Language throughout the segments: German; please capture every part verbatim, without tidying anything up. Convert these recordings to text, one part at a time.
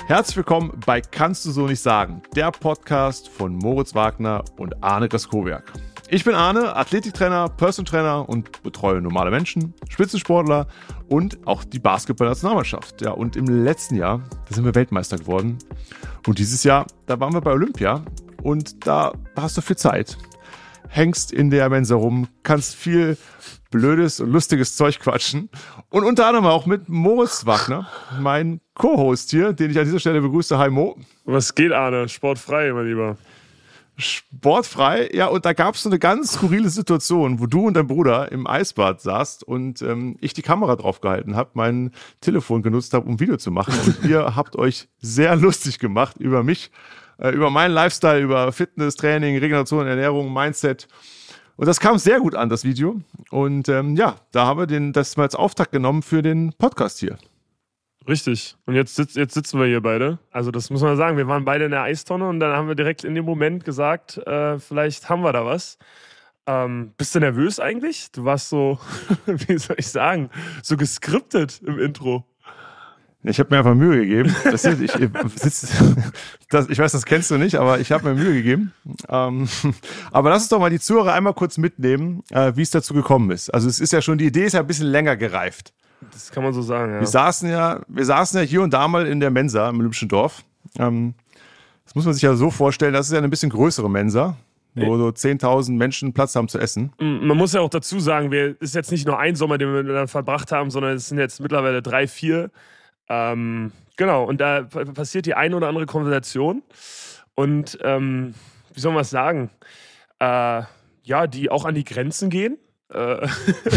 Herzlich willkommen bei Kannst du so nicht sagen, der Podcast von Moritz Wagner und Arne Graskowiak. Ich bin Arne, Athletiktrainer, Personal Trainer und betreue normale Menschen, Spitzensportler und auch die Basketball-Nationalmannschaft. Ja, und im letzten Jahr, da sind wir Weltmeister geworden. Und dieses Jahr, da waren wir bei Olympia und da hast du viel Zeit. Hängst in der Mensa rum, kannst viel blödes und lustiges Zeug quatschen. Und unter anderem auch mit Moritz Wagner, mein Co-Host hier, den ich an dieser Stelle begrüße. Hi Mo. Was geht, Arne? Sportfrei, mein Lieber. Sportfrei, ja, und da gab es so eine ganz skurrile Situation, wo du und dein Bruder im Eisbad saßt und ähm, ich die Kamera drauf gehalten habe, mein Telefon genutzt habe, um Video zu machen. Und ihr habt euch sehr lustig gemacht über mich, äh, über meinen Lifestyle, über Fitness, Training, Regeneration, Ernährung, Mindset. Und das kam sehr gut an, das Video. Und ähm, ja, da haben wir den, das mal als Auftakt genommen für den Podcast hier. Richtig. Und jetzt, sitz, jetzt sitzen wir hier beide. Also das muss man sagen, wir waren beide in der Eistonne und dann haben wir direkt in dem Moment gesagt, äh, vielleicht haben wir da was. Ähm, bist du nervös eigentlich? Du warst so, wie soll ich sagen, so geskriptet im Intro. Ich habe mir einfach Mühe gegeben. Das ist, ich, sitz, das, ich weiß, das kennst du nicht, aber ich habe mir Mühe gegeben. Ähm, aber lass uns doch mal die Zuhörer einmal kurz mitnehmen, äh, wie es dazu gekommen ist. Also es ist ja schon, die Idee ist ja ein bisschen länger gereift. Das kann man so sagen, ja. Wir saßen ja, wir saßen ja hier und da mal in der Mensa im Olympischen Dorf. Ähm, das muss man sich ja so vorstellen, das ist ja eine bisschen größere Mensa, wo so zehntausend Menschen Platz haben zu essen. Man muss ja auch dazu sagen, es ist jetzt nicht nur ein Sommer, den wir dann verbracht haben, sondern es sind jetzt mittlerweile drei, vier. Ähm, genau, und da passiert die eine oder andere Konversation und ähm, wie soll man es sagen, äh, ja, die auch an die Grenzen gehen, äh,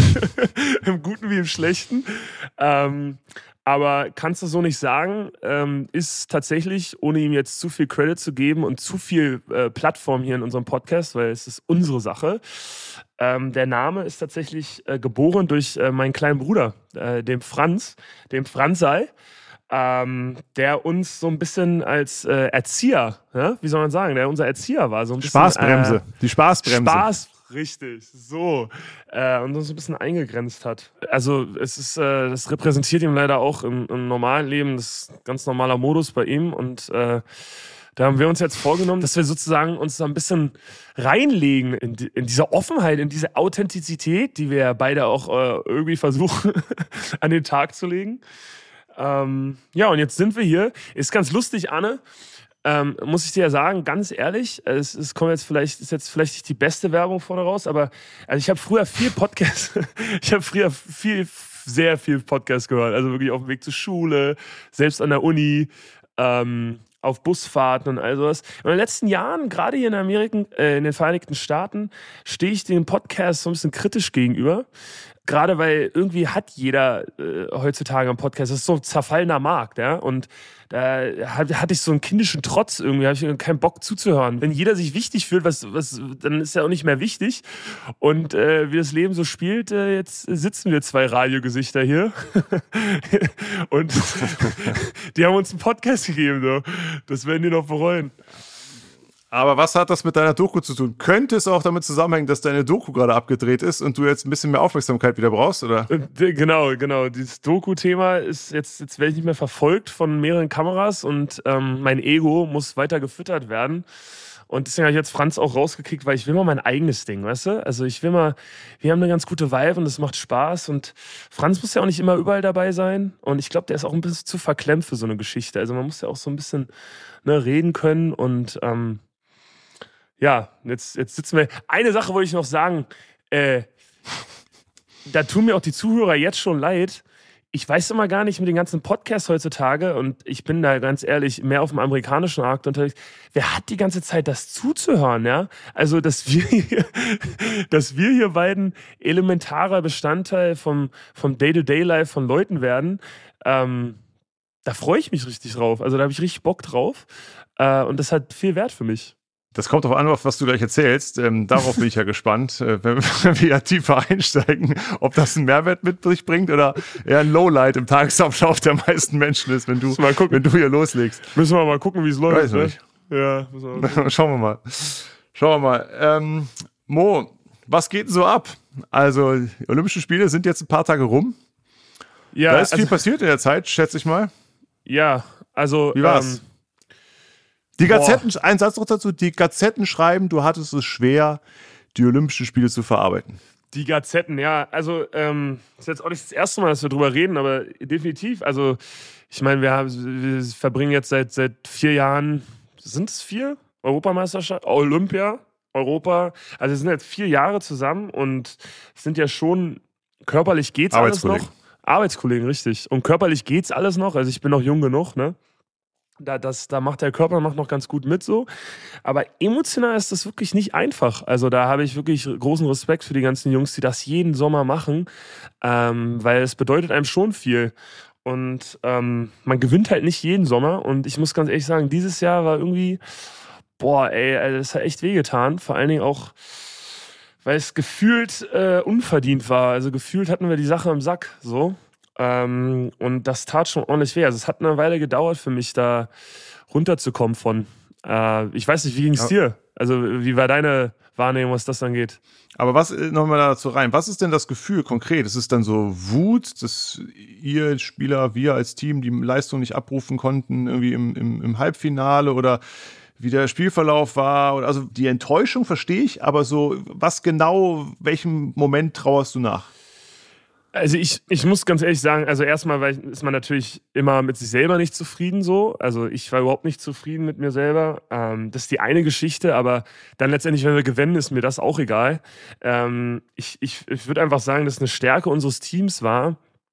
im Guten wie im Schlechten, ähm, aber kannst du so nicht sagen, ähm, ist tatsächlich, ohne ihm jetzt zu viel Credit zu geben und zu viel äh, Plattform hier in unserem Podcast, weil es ist unsere Sache. Ähm, der Name ist tatsächlich äh, geboren durch äh, meinen kleinen Bruder, äh, dem Franz, dem Franzal, ähm, der uns so ein bisschen als äh, Erzieher, ja, wie soll man sagen, der unser Erzieher war. So ein bisschen, Spaßbremse, äh, die Spaßbremse. Spaß, richtig, so. Äh, und uns so ein bisschen eingegrenzt hat. Also es ist, äh, das repräsentiert ihm leider auch im, im normalen Leben, das ist ein ganz normaler Modus bei ihm und äh, da haben wir uns jetzt vorgenommen, dass wir sozusagen uns da ein bisschen reinlegen in, die, in diese Offenheit, in diese Authentizität, die wir ja beide auch äh, irgendwie versuchen an den Tag zu legen. Ähm, ja, und jetzt sind wir hier. Ist ganz lustig, Anne. Ähm, muss ich dir ja sagen, ganz ehrlich, es, es kommt jetzt vielleicht, ist jetzt vielleicht nicht die beste Werbung vorne raus, aber also ich habe früher viel Podcast, ich habe früher viel, sehr viel Podcast gehört. Also wirklich auf dem Weg zur Schule, selbst an der Uni, ähm, auf Busfahrten und all sowas. Und in den letzten Jahren, gerade hier in Amerika, äh, in den Vereinigten Staaten, stehe ich dem Podcast so ein bisschen kritisch gegenüber. Gerade weil irgendwie hat jeder äh, heutzutage einen Podcast. Das ist so ein zerfallener Markt, ja. Und da hatte ich so einen kindischen Trotz irgendwie, habe ich keinen Bock zuzuhören. Wenn jeder sich wichtig fühlt, was, was, dann ist er auch nicht mehr wichtig. Und äh, wie das Leben so spielt, äh, jetzt sitzen wir zwei Radiogesichter hier. Und die haben uns einen Podcast gegeben, so. Das werden die noch bereuen. Aber was hat das mit deiner Doku zu tun? Könnte es auch damit zusammenhängen, dass deine Doku gerade abgedreht ist und du jetzt ein bisschen mehr Aufmerksamkeit wieder brauchst, oder? Genau, genau. Dieses Doku-Thema ist jetzt, jetzt werde ich nicht mehr verfolgt von mehreren Kameras und ähm, mein Ego muss weiter gefüttert werden. Und deswegen habe ich jetzt Franz auch rausgekickt, weil ich will mal mein eigenes Ding, weißt du? Also ich will mal, wir haben eine ganz gute Vibe und es macht Spaß und Franz muss ja auch nicht immer überall dabei sein und ich glaube, der ist auch ein bisschen zu verklemmt für so eine Geschichte. Also man muss ja auch so ein bisschen ne, reden können und ähm, ja, jetzt, jetzt sitzen wir. Eine Sache wollte ich noch sagen, äh, da tun mir auch die Zuhörer jetzt schon leid. Ich weiß immer gar nicht mit den ganzen Podcasts heutzutage und ich bin da ganz ehrlich mehr auf dem amerikanischen Markt unterwegs. Wer hat die ganze Zeit das zuzuhören, ja? Also, dass wir hier, dass wir hier beiden elementarer Bestandteil vom, vom Day-to-Day-Life von Leuten werden, ähm, da freue ich mich richtig drauf. Also, da habe ich richtig Bock drauf äh, und das hat viel Wert für mich. Das kommt darauf an, was du gleich erzählst. Ähm, darauf bin ich ja gespannt, äh, wenn, wenn wir ja tiefer einsteigen, ob das einen Mehrwert mit sich bringt oder eher ein Lowlight im Tagesablauf der meisten Menschen ist, wenn du, mal gucken. wenn du hier loslegst. Müssen wir mal gucken, wie es läuft. Ne? Ja, müssen wir mal Schauen wir mal. Schauen wir mal. Ähm, Mo, was geht denn so ab? Also, die Olympischen Spiele sind jetzt ein paar Tage rum. Ja, da ist also, viel passiert in der Zeit, schätze ich mal. Ja, Also, Wie war's? Ähm, die Gazetten, boah. Ein Satz noch dazu, die Gazetten schreiben, du hattest es schwer, die Olympischen Spiele zu verarbeiten. Die Gazetten, ja, also ähm, das ist jetzt auch nicht das erste Mal, dass wir drüber reden, aber definitiv, also ich meine, wir, wir verbringen jetzt seit, seit vier Jahren, sind es vier? Europameisterschaft, Olympia, Europa, also wir sind jetzt vier Jahre zusammen und sind ja schon, körperlich geht's alles noch. Arbeitskollegen, richtig. Und körperlich geht's alles noch, also ich bin noch jung genug, ne? Da, das, da macht der Körper macht noch ganz gut mit so. Aber emotional ist das wirklich nicht einfach. Also da habe ich wirklich großen Respekt für die ganzen Jungs, die das jeden Sommer machen, ähm, weil es bedeutet einem schon viel. Und ähm, man gewinnt halt nicht jeden Sommer. Und ich muss ganz ehrlich sagen, dieses Jahr war irgendwie, boah, ey, also das hat echt wehgetan. Vor allen Dingen auch, weil es gefühlt äh, unverdient war. Also gefühlt hatten wir die Sache im Sack, so. Ähm, und das tat schon ordentlich weh. Also es hat eine Weile gedauert für mich, da runterzukommen von. Äh, ich weiß nicht, wie ging es ja. dir? Also wie war deine Wahrnehmung, was das angeht? Aber was, nochmal dazu rein, was ist denn das Gefühl konkret? Ist es dann so Wut, dass ihr Spieler, wir als Team die Leistung nicht abrufen konnten, irgendwie im, im, im Halbfinale oder wie der Spielverlauf war? Oder, also die Enttäuschung verstehe ich, aber so was genau, welchem Moment trauerst du nach? Also ich, ich muss ganz ehrlich sagen, also erstmal weil ist man natürlich immer mit sich selber nicht zufrieden so. Also ich war überhaupt nicht zufrieden mit mir selber. Ähm, das ist die eine Geschichte, aber dann letztendlich, wenn wir gewinnen, ist mir das auch egal. Ähm, ich ich, ich würde einfach sagen, dass eine Stärke unseres Teams war,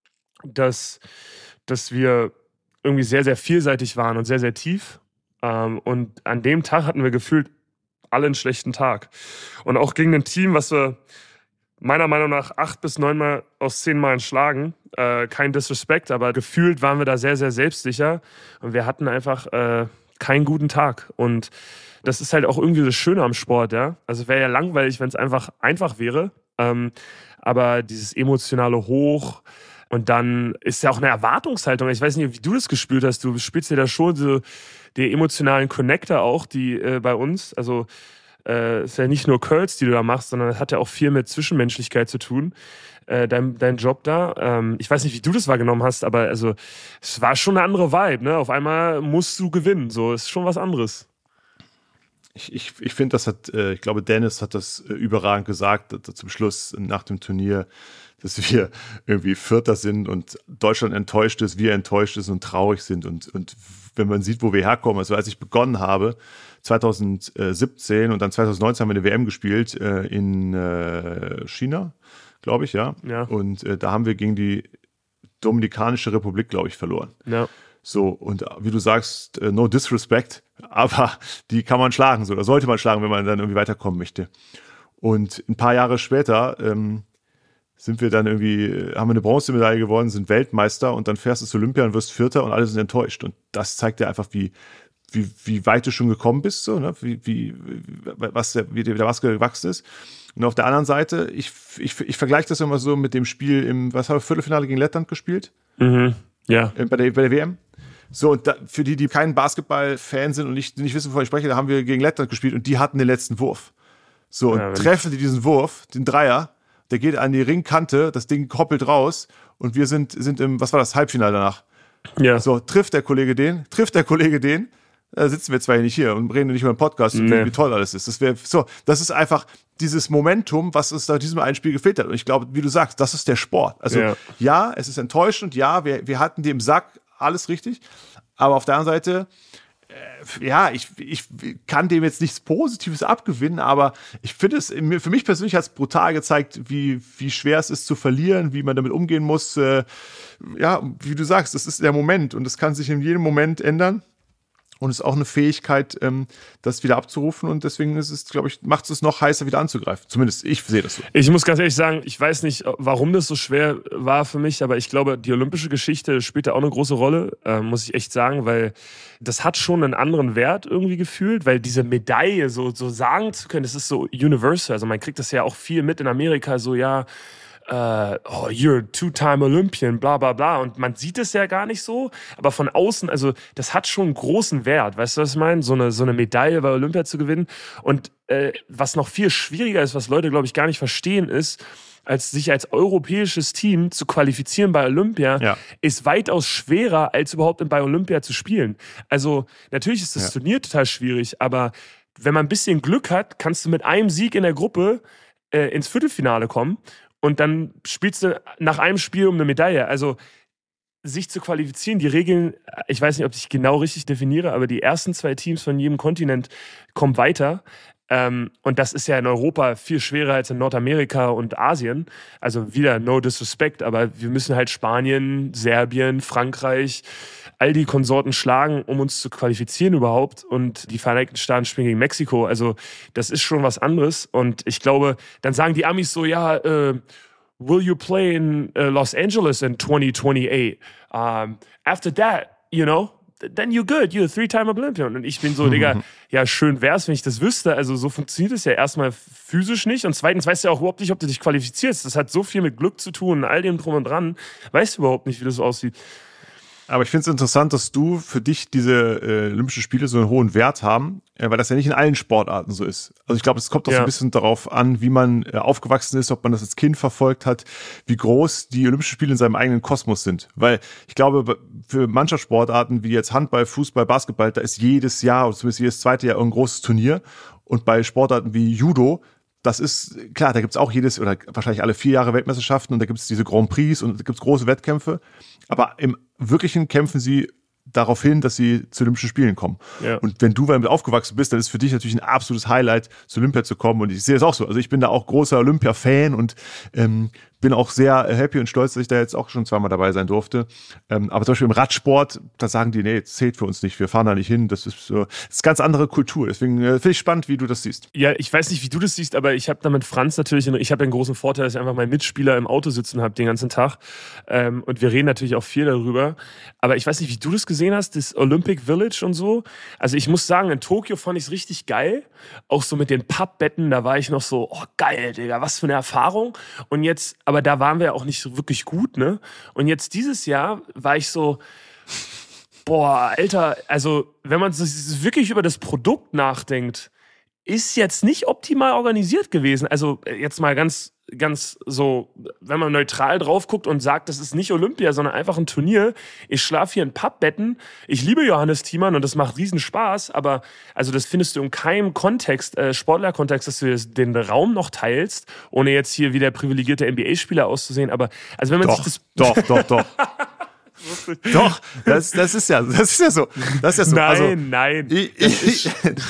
dass, dass wir irgendwie sehr, sehr vielseitig waren und sehr, sehr tief. Ähm, und an dem Tag hatten wir gefühlt alle einen schlechten Tag. Und auch gegen ein Team, was wir meiner Meinung nach acht bis neun Mal aus zehn Malen schlagen. Äh, kein Disrespect, aber gefühlt waren wir da sehr, sehr selbstsicher. Und wir hatten einfach äh, keinen guten Tag. Und das ist halt auch irgendwie das Schöne am Sport, ja. Also es wäre ja langweilig, wenn es einfach einfach wäre. Ähm, aber dieses emotionale Hoch und dann ist ja auch eine Erwartungshaltung. Ich weiß nicht, wie du das gespürt hast. Du spielst ja da schon so die emotionalen Connector auch, die äh, bei uns, also äh, ist ja nicht nur Curls, die du da machst, sondern es hat ja auch viel mit Zwischenmenschlichkeit zu tun, äh, dein, dein Job da. Ähm, ich weiß nicht, wie du das wahrgenommen hast, aber also es war schon eine andere Vibe, ne? Auf einmal musst du gewinnen, so ist schon was anderes. Ich, ich, ich finde, das hat, äh, ich glaube, Dennis hat das äh, überragend gesagt, dass, zum Schluss nach dem Turnier, dass wir irgendwie Vierter sind und Deutschland enttäuscht ist, wir enttäuscht ist und traurig sind. Und, und wenn man sieht, wo wir herkommen, also als ich begonnen habe, zwanzig siebzehn und dann zwanzig neunzehn haben wir eine W M gespielt äh, in äh, China, glaube ich, ja. ja. Und äh, da haben wir gegen die Dominikanische Republik, glaube ich, verloren. Ja. So, und wie du sagst, äh, no disrespect, aber die kann man schlagen, so, oder sollte man schlagen, wenn man dann irgendwie weiterkommen möchte. Und ein paar Jahre später ähm, sind wir dann irgendwie, haben wir eine Bronzemedaille gewonnen, sind Weltmeister und dann fährst du zu Olympia und wirst Vierter und alle sind enttäuscht. Und das zeigt dir einfach, wie, wie, wie weit du schon gekommen bist, so, ne? wie, wie, was der, wie der Basketball gewachsen ist. Und auf der anderen Seite, ich, ich, ich vergleiche das immer so mit dem Spiel im, was haben wir, Viertelfinale gegen Lettland gespielt? Mhm. Ja. Bei der, bei der W M. So, und da, für die, die kein Basketball-Fan sind und nicht, nicht wissen, wovon ich spreche, da haben wir gegen Lettland gespielt und die hatten den letzten Wurf. So, und ja, treffen die diesen Wurf, den Dreier, der geht an die Ringkante, das Ding hoppelt raus und wir sind, sind im, was war das, Halbfinale danach. Ja. So, trifft der Kollege den, trifft der Kollege den, da sitzen wir zwar hier nicht hier und reden nicht über den Podcast, nee. wie toll alles ist. Das wäre so, das ist einfach dieses Momentum, was uns da diesem einen Spiel gefehlt hat. Und ich glaube, wie du sagst, das ist der Sport. Also ja, ja es ist enttäuschend, ja, wir, wir hatten die im Sack, alles richtig. Aber auf der anderen Seite, äh, ja, ich, ich kann dem jetzt nichts Positives abgewinnen, aber ich finde es, für mich persönlich hat es brutal gezeigt, wie, wie schwer es ist zu verlieren, wie man damit umgehen muss. Äh, ja, wie du sagst, das ist der Moment und das kann sich in jedem Moment ändern. Und es ist auch eine Fähigkeit, ähm, das wieder abzurufen. Und deswegen ist es, glaube ich, macht es noch heißer, wieder anzugreifen. Zumindest ich sehe das so. Ich muss ganz ehrlich sagen, ich weiß nicht, warum das so schwer war für mich, aber ich glaube, die olympische Geschichte spielt da auch eine große Rolle, äh, muss ich echt sagen, weil das hat schon einen anderen Wert irgendwie gefühlt, weil diese Medaille so, so sagen zu können, das ist so universal. Also man kriegt das ja auch viel mit in Amerika, so ja, Uh, oh, you're a two-time Olympian, bla bla bla. Und man sieht es ja gar nicht so, aber von außen, also das hat schon einen großen Wert, weißt du, was ich meine? So eine, so eine Medaille bei Olympia zu gewinnen. Und äh, was noch viel schwieriger ist, was Leute, glaube ich, gar nicht verstehen, ist, als sich als europäisches Team zu qualifizieren bei Olympia, ja. ist weitaus schwerer, als überhaupt bei Olympia zu spielen. Also natürlich ist das ja. Turnier total schwierig, aber wenn man ein bisschen Glück hat, kannst du mit einem Sieg in der Gruppe äh, ins Viertelfinale kommen und dann spielst du nach einem Spiel um eine Medaille. Also sich zu qualifizieren, die Regeln, ich weiß nicht, ob ich genau richtig definiere, aber die ersten zwei Teams von jedem Kontinent kommen weiter. Ähm, und das ist ja in Europa viel schwerer als in Nordamerika und Asien. Also wieder no disrespect, aber wir müssen halt Spanien, Serbien, Frankreich, all die Konsorten schlagen, um uns zu qualifizieren überhaupt. Und die Vereinigten Staaten spielen gegen Mexiko. Also das ist schon was anderes. Und ich glaube, dann sagen die Amis so, ja, äh, will you play in uh, Los Angeles in twenty twenty-eight? Um, after that, you know, then you're good, you're a three-time Olympian. Und ich bin so, Digga, ja, schön wär's, wenn ich das wüsste. Also so funktioniert es ja erstmal physisch nicht. Und zweitens weißt du ja auch überhaupt nicht, ob du dich qualifizierst. Das hat so viel mit Glück zu tun und all dem drum und dran. Weißt du überhaupt nicht, wie das so aussieht. Aber ich finde es interessant, dass du für dich diese äh, Olympischen Spiele so einen hohen Wert haben, äh, weil das ja nicht in allen Sportarten so ist. Also ich glaube, es kommt auch ja. so ein bisschen darauf an, wie man äh, aufgewachsen ist, ob man das als Kind verfolgt hat, wie groß die Olympischen Spiele in seinem eigenen Kosmos sind. Weil ich glaube, für Mannschaftssportarten wie jetzt Handball, Fußball, Basketball, da ist jedes Jahr oder zumindest jedes zweite Jahr ein großes Turnier. Und bei Sportarten wie Judo, das ist, klar, da gibt's auch jedes oder wahrscheinlich alle vier Jahre Weltmeisterschaften und da gibt's diese Grand Prix und da gibt's große Wettkämpfe. Aber im Wirklichen kämpfen sie darauf hin, dass sie zu Olympischen Spielen kommen. Ja. Und wenn du damit aufgewachsen bist, dann ist für dich natürlich ein absolutes Highlight, zu Olympia zu kommen. Und ich sehe es auch so. Also ich bin da auch großer Olympia-Fan und ähm, bin auch sehr happy und stolz, dass ich da jetzt auch schon zweimal dabei sein durfte. Ähm, aber zum Beispiel im Radsport, da sagen die, nee, das zählt für uns nicht, wir fahren da nicht hin. Das ist so, das ist ganz andere Kultur. Deswegen äh, finde ich spannend, wie du das siehst. Ja, ich weiß nicht, wie du das siehst, aber ich habe da mit Franz natürlich, ich habe einen großen Vorteil, dass ich einfach meinen Mitspieler im Auto sitzen habe den ganzen Tag. Ähm, und wir reden natürlich auch viel darüber. Aber ich weiß nicht, wie du das gesehen hast, das Olympic Village und so. Also ich muss sagen, in Tokio fand ich es richtig geil. Auch so mit den Pappbetten, da war ich noch so, oh geil, Digga, was für eine Erfahrung. Und jetzt, aber da waren wir auch nicht so wirklich gut, ne? Und jetzt dieses Jahr war ich so, boah, Alter, also wenn man wirklich über das Produkt nachdenkt, ist jetzt nicht optimal organisiert gewesen. Also jetzt mal ganz, ganz so, wenn man neutral drauf guckt und sagt, das ist nicht Olympia, sondern einfach ein Turnier. Ich schlafe hier in Pappbetten. Ich liebe Johannes Thiemann und das macht riesen Spaß, aber also das findest du in keinem Kontext, äh, Sportlerkontext, dass du den Raum noch teilst, ohne jetzt hier wie der privilegierte N B A-Spieler auszusehen. Aber also wenn man doch, sich das... Doch, doch, doch. Doch, das, das ist ja, das ist ja so. Das ist ja so. Nein, also, nein. Ich, das, ich,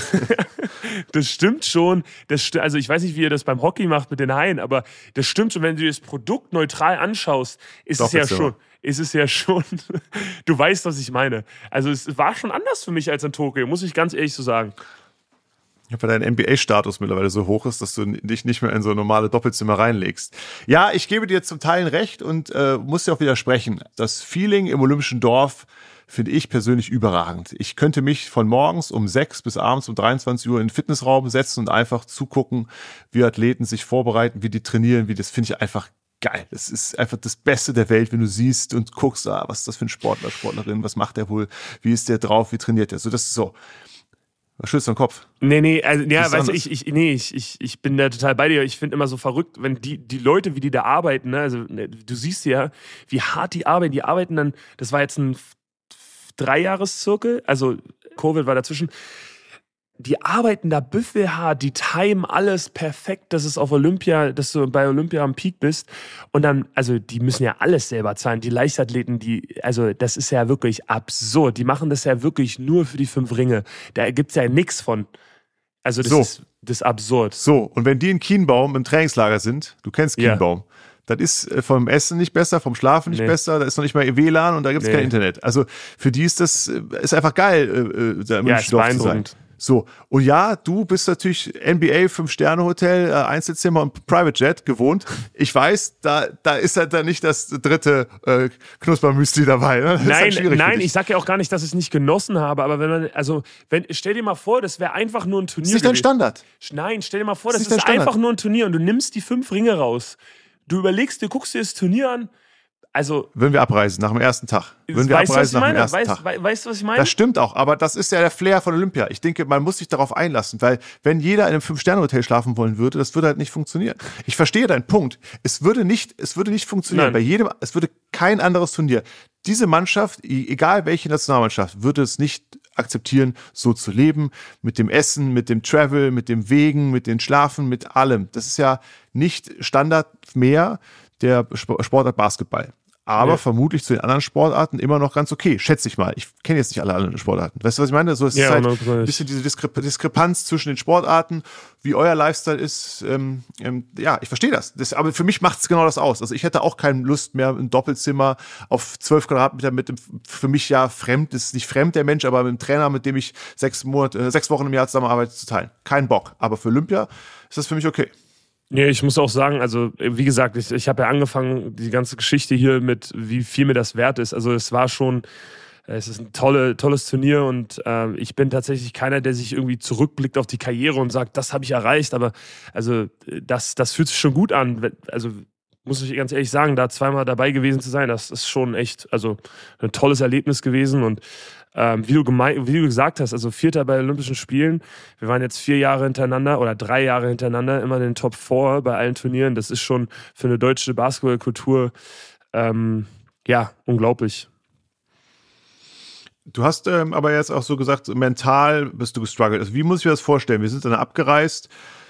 das stimmt schon. Das sti- also ich weiß nicht, wie ihr das beim Hockey macht mit den Haien, aber das stimmt schon, wenn du das Produkt neutral anschaust, ist Doch, es ja ist so. schon. Ist es ja schon. Du weißt, was ich meine. Also es war schon anders für mich als in Tokio, muss ich ganz ehrlich so sagen. weil dein N B A-Status mittlerweile so hoch ist, dass du dich nicht mehr in so normale Doppelzimmer reinlegst. Ja, ich gebe dir zum Teil recht und äh, muss dir auch widersprechen. Das Feeling im Olympischen Dorf finde ich persönlich überragend. Ich könnte mich von morgens um sechs bis abends um dreiundzwanzig Uhr in den Fitnessraum setzen und einfach zugucken, wie Athleten sich vorbereiten, wie die trainieren, wie das finde ich einfach geil. Das ist einfach das Beste der Welt, wenn du siehst und guckst, ah, was ist das für ein Sportler, Sportlerin, was macht der wohl, wie ist der drauf, wie trainiert der? So, das ist so. Was schützt dein Kopf? Nee, nee, also, ja, weißt du, ich, ich, nee, ich, ich, ich bin da total bei dir. Ich finde immer so verrückt, wenn die, die Leute, wie die da arbeiten, ne, also ne, du siehst ja, wie hart die arbeiten. Die arbeiten dann, das war jetzt ein Dreijahreszirkel, also Covid war dazwischen. Die arbeiten da büffelhart, die timen alles perfekt, dass es auf Olympia, dass du bei Olympia am Peak bist. Und dann, also die müssen ja alles selber zahlen. Die Leichtathleten, die, also das ist ja wirklich absurd. Die machen das ja wirklich nur für die fünf Ringe. Da gibt's ja nichts von. Also das so. ist das ist absurd. So, und wenn die in Kienbaum im Trainingslager sind, du kennst Kienbaum, ja. Das ist vom Essen nicht besser, vom Schlafen nicht nee. besser, da ist noch nicht mal W L A N und da gibt's nee. kein Internet. Also für die ist das ist einfach geil, da im ja, ist Dorf zu sein. So, und ja, du bist natürlich N B A Fünf-Sterne-Hotel, äh, Einzelzimmer und Private Jet gewohnt. Ich weiß, da da ist halt dann nicht das dritte äh, Knuspermüsli dabei. Ne? Das nein, ist halt nein, ich sag ja auch gar nicht, dass ich es nicht genossen habe, aber wenn man, also, wenn, stell dir mal vor, das wäre einfach nur ein Turnier. Das ist nicht dein Standard. Nein, stell dir mal vor, das, das ist, ist einfach nur ein Turnier und du nimmst die fünf Ringe raus. Du überlegst dir, guckst dir das Turnier an. also... Würden wir abreisen nach dem ersten Tag. Würden wir weißt, abreisen nach dem ersten weißt, Tag. Weißt, weißt du, was ich meine? Das stimmt auch, aber das ist ja der Flair von Olympia. Ich denke, man muss sich darauf einlassen, weil wenn jeder in einem Fünf-Sterne-Hotel schlafen wollen würde, das würde halt nicht funktionieren. Ich verstehe deinen Punkt. Es würde nicht, es würde nicht funktionieren. Nein. Bei jedem, es würde kein anderes Turnier. Diese Mannschaft, egal welche Nationalmannschaft, würde es nicht akzeptieren, so zu leben, mit dem Essen, mit dem Travel, mit dem Wegen, mit dem Schlafen, mit allem. Das ist ja nicht Standard mehr der Sportart Basketball. Aber ja. vermutlich zu den anderen Sportarten immer noch ganz okay, schätze ich mal. Ich kenne jetzt nicht alle anderen Sportarten. Weißt du, was ich meine? So, es ja, ist halt ein bisschen diese Diskre- Diskrepanz zwischen den Sportarten, wie euer Lifestyle ist. Ähm, ähm, ja, ich verstehe das. das. Aber für mich macht es genau das aus. Also ich hätte auch keine Lust mehr, ein Doppelzimmer auf zwölf Quadratmeter mit dem, für mich ja fremd, ist nicht fremd der Mensch, aber mit einem Trainer, mit dem ich sechs Monate, äh, sechs Wochen im Jahr zusammenarbeite, zu teilen. Kein Bock. Aber für Olympia ist das für mich okay. Nee, ich muss auch sagen, also wie gesagt, ich, ich habe ja angefangen, die ganze Geschichte hier mit, wie viel mir das wert ist. Also es war schon, es ist ein tolle, tolles Turnier und äh, ich bin tatsächlich keiner, der sich irgendwie zurückblickt auf die Karriere und sagt, das habe ich erreicht. Aber also das, das fühlt sich schon gut an. Also muss ich ganz ehrlich sagen, da zweimal dabei gewesen zu sein, das ist schon echt, also ein tolles Erlebnis gewesen und Ähm, wie, du gemein, wie du gesagt hast, also Vierter bei Olympischen Spielen. Wir waren jetzt vier Jahre hintereinander oder drei Jahre hintereinander immer in den Top vier bei allen Turnieren. Das ist schon für eine deutsche Basketballkultur ähm, ja, unglaublich. Du hast ähm, aber jetzt auch so gesagt, mental bist du gestruggelt. Also wie muss ich mir das vorstellen? Wir sind dann abgereist.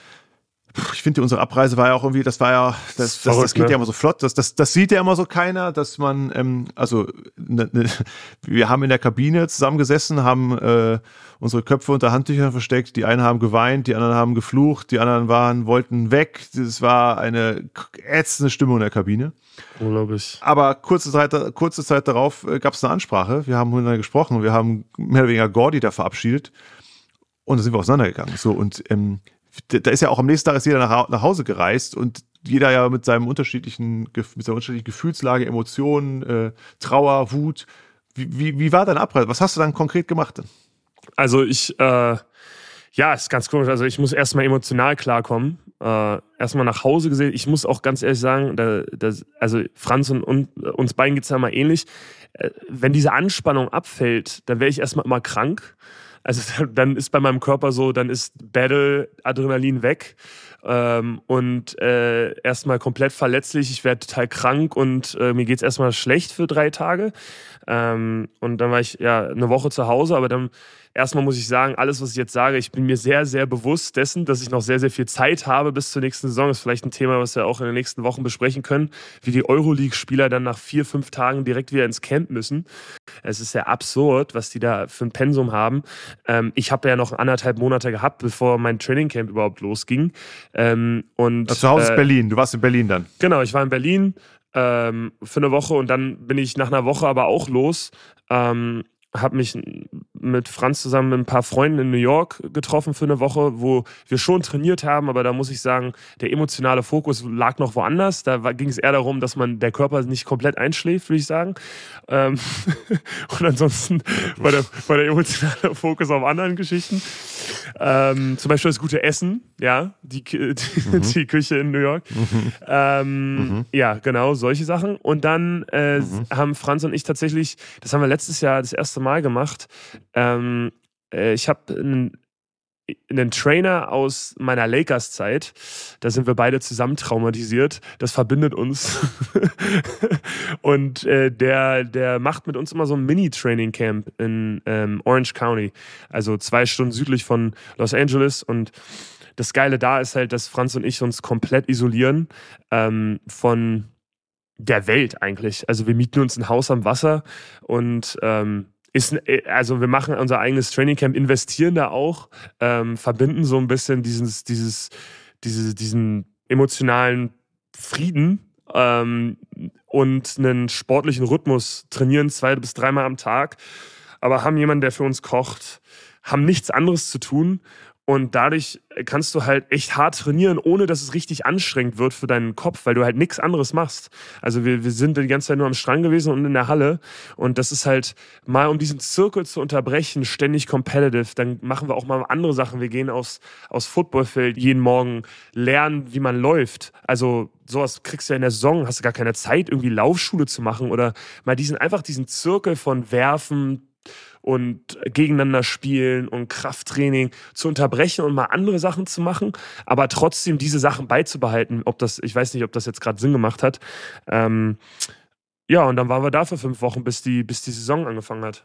Ich finde, unsere Abreise war ja auch irgendwie, das war ja, das, das, verrückt, das geht ne? ja immer so flott, das, das, das sieht ja immer so keiner, dass man, ähm, also ne, ne, wir haben in der Kabine zusammengesessen, haben äh, unsere Köpfe unter Handtüchern versteckt, die einen haben geweint, die anderen haben geflucht, die anderen waren, wollten weg, das war eine ätzende Stimmung in der Kabine. Unglaublich. Aber kurze Zeit, kurze Zeit darauf äh, gab es eine Ansprache, wir haben miteinander gesprochen, wir haben mehr oder weniger Gordy da verabschiedet und dann sind wir auseinandergegangen, so und ähm, da ist ja auch am nächsten Tag ist jeder nach, nach Hause gereist und jeder ja mit seinem unterschiedlichen, mit seiner unterschiedlichen Gefühlslage, Emotionen, äh, Trauer, Wut. Wie, wie, wie war deine Abreise? Was hast du dann konkret gemacht denn? Also ich, äh, ja, ist ganz komisch. Also ich muss erstmal emotional klarkommen. Äh, erstmal nach Hause gesehen. Ich muss auch ganz ehrlich sagen, da, das, also Franz und, und uns beiden geht es ja mal ähnlich. Äh, wenn diese Anspannung abfällt, dann wäre ich erstmal immer krank. Also dann ist bei meinem Körper so, dann ist Battle, Adrenalin weg ähm, und äh, erstmal komplett verletzlich. Ich werde total krank und äh, mir geht's erstmal schlecht für drei Tage. Ähm, und dann war ich ja eine Woche zu Hause, aber dann erstmal muss ich sagen, alles, was ich jetzt sage, ich bin mir sehr, sehr bewusst dessen, dass ich noch sehr, sehr viel Zeit habe bis zur nächsten Saison. Das ist vielleicht ein Thema, was wir auch in den nächsten Wochen besprechen können, wie die Euroleague-Spieler dann nach vier, fünf Tagen direkt wieder ins Camp müssen. Es ist ja absurd, was die da für ein Pensum haben. Ähm, ich habe ja noch anderthalb Monate gehabt, bevor mein Trainingcamp überhaupt losging. Ähm, und, also zu Hause äh, ist Berlin, du warst in Berlin dann? Genau, ich war in Berlin ähm, für eine Woche und dann bin ich nach einer Woche aber auch los. Ähm, habe mich mit Franz zusammen mit ein paar Freunden in New York getroffen für eine Woche, wo wir schon trainiert haben, aber da muss ich sagen, der emotionale Fokus lag noch woanders. Da ging es eher darum, dass man der Körper nicht komplett einschläft, würde ich sagen. Ähm und ansonsten war der, war der emotionale Fokus auf anderen Geschichten. Ähm, zum Beispiel das gute Essen, ja, die, die, mhm. die Küche in New York. Mhm. Ähm, mhm. Ja, genau, solche Sachen. Und dann äh, mhm. haben Franz und ich tatsächlich, das haben wir letztes Jahr das erste Mal gemacht, ähm, äh, ich habe einen, einen Trainer aus meiner Lakers-Zeit, da sind wir beide zusammen traumatisiert, das verbindet uns. Und äh, der, der macht mit uns immer so ein Mini-Training-Camp in ähm, Orange County, also zwei Stunden südlich von Los Angeles. Und das Geile da ist halt, dass Franz und ich uns komplett isolieren ähm, von der Welt eigentlich. Also wir mieten uns ein Haus am Wasser und ähm, ist, also wir machen unser eigenes Trainingcamp, investieren da auch, ähm, verbinden so ein bisschen dieses, dieses, diese, diesen emotionalen Frieden ähm, und einen sportlichen Rhythmus, trainieren zwei bis dreimal am Tag, aber haben jemanden, der für uns kocht, haben nichts anderes zu tun Und dadurch kannst du halt echt hart trainieren, ohne dass es richtig anstrengend wird für deinen Kopf, weil du halt nichts anderes machst. Also wir, wir sind die ganze Zeit nur am Strand gewesen und in der Halle. Und das ist halt mal, um diesen Zirkel zu unterbrechen, ständig competitive. Dann machen wir auch mal andere Sachen. Wir gehen aufs, aufs Footballfeld jeden Morgen, lernen, wie man läuft. Also sowas kriegst du ja in der Saison, hast du gar keine Zeit, irgendwie Laufschule zu machen oder mal diesen, einfach diesen Zirkel von Werfen, und gegeneinander spielen und Krafttraining zu unterbrechen und mal andere Sachen zu machen, aber trotzdem diese Sachen beizubehalten. Ob das, ich weiß nicht, ob das jetzt gerade Sinn gemacht hat. Ähm, ja, und dann waren wir da für fünf Wochen, bis die, bis die Saison angefangen hat.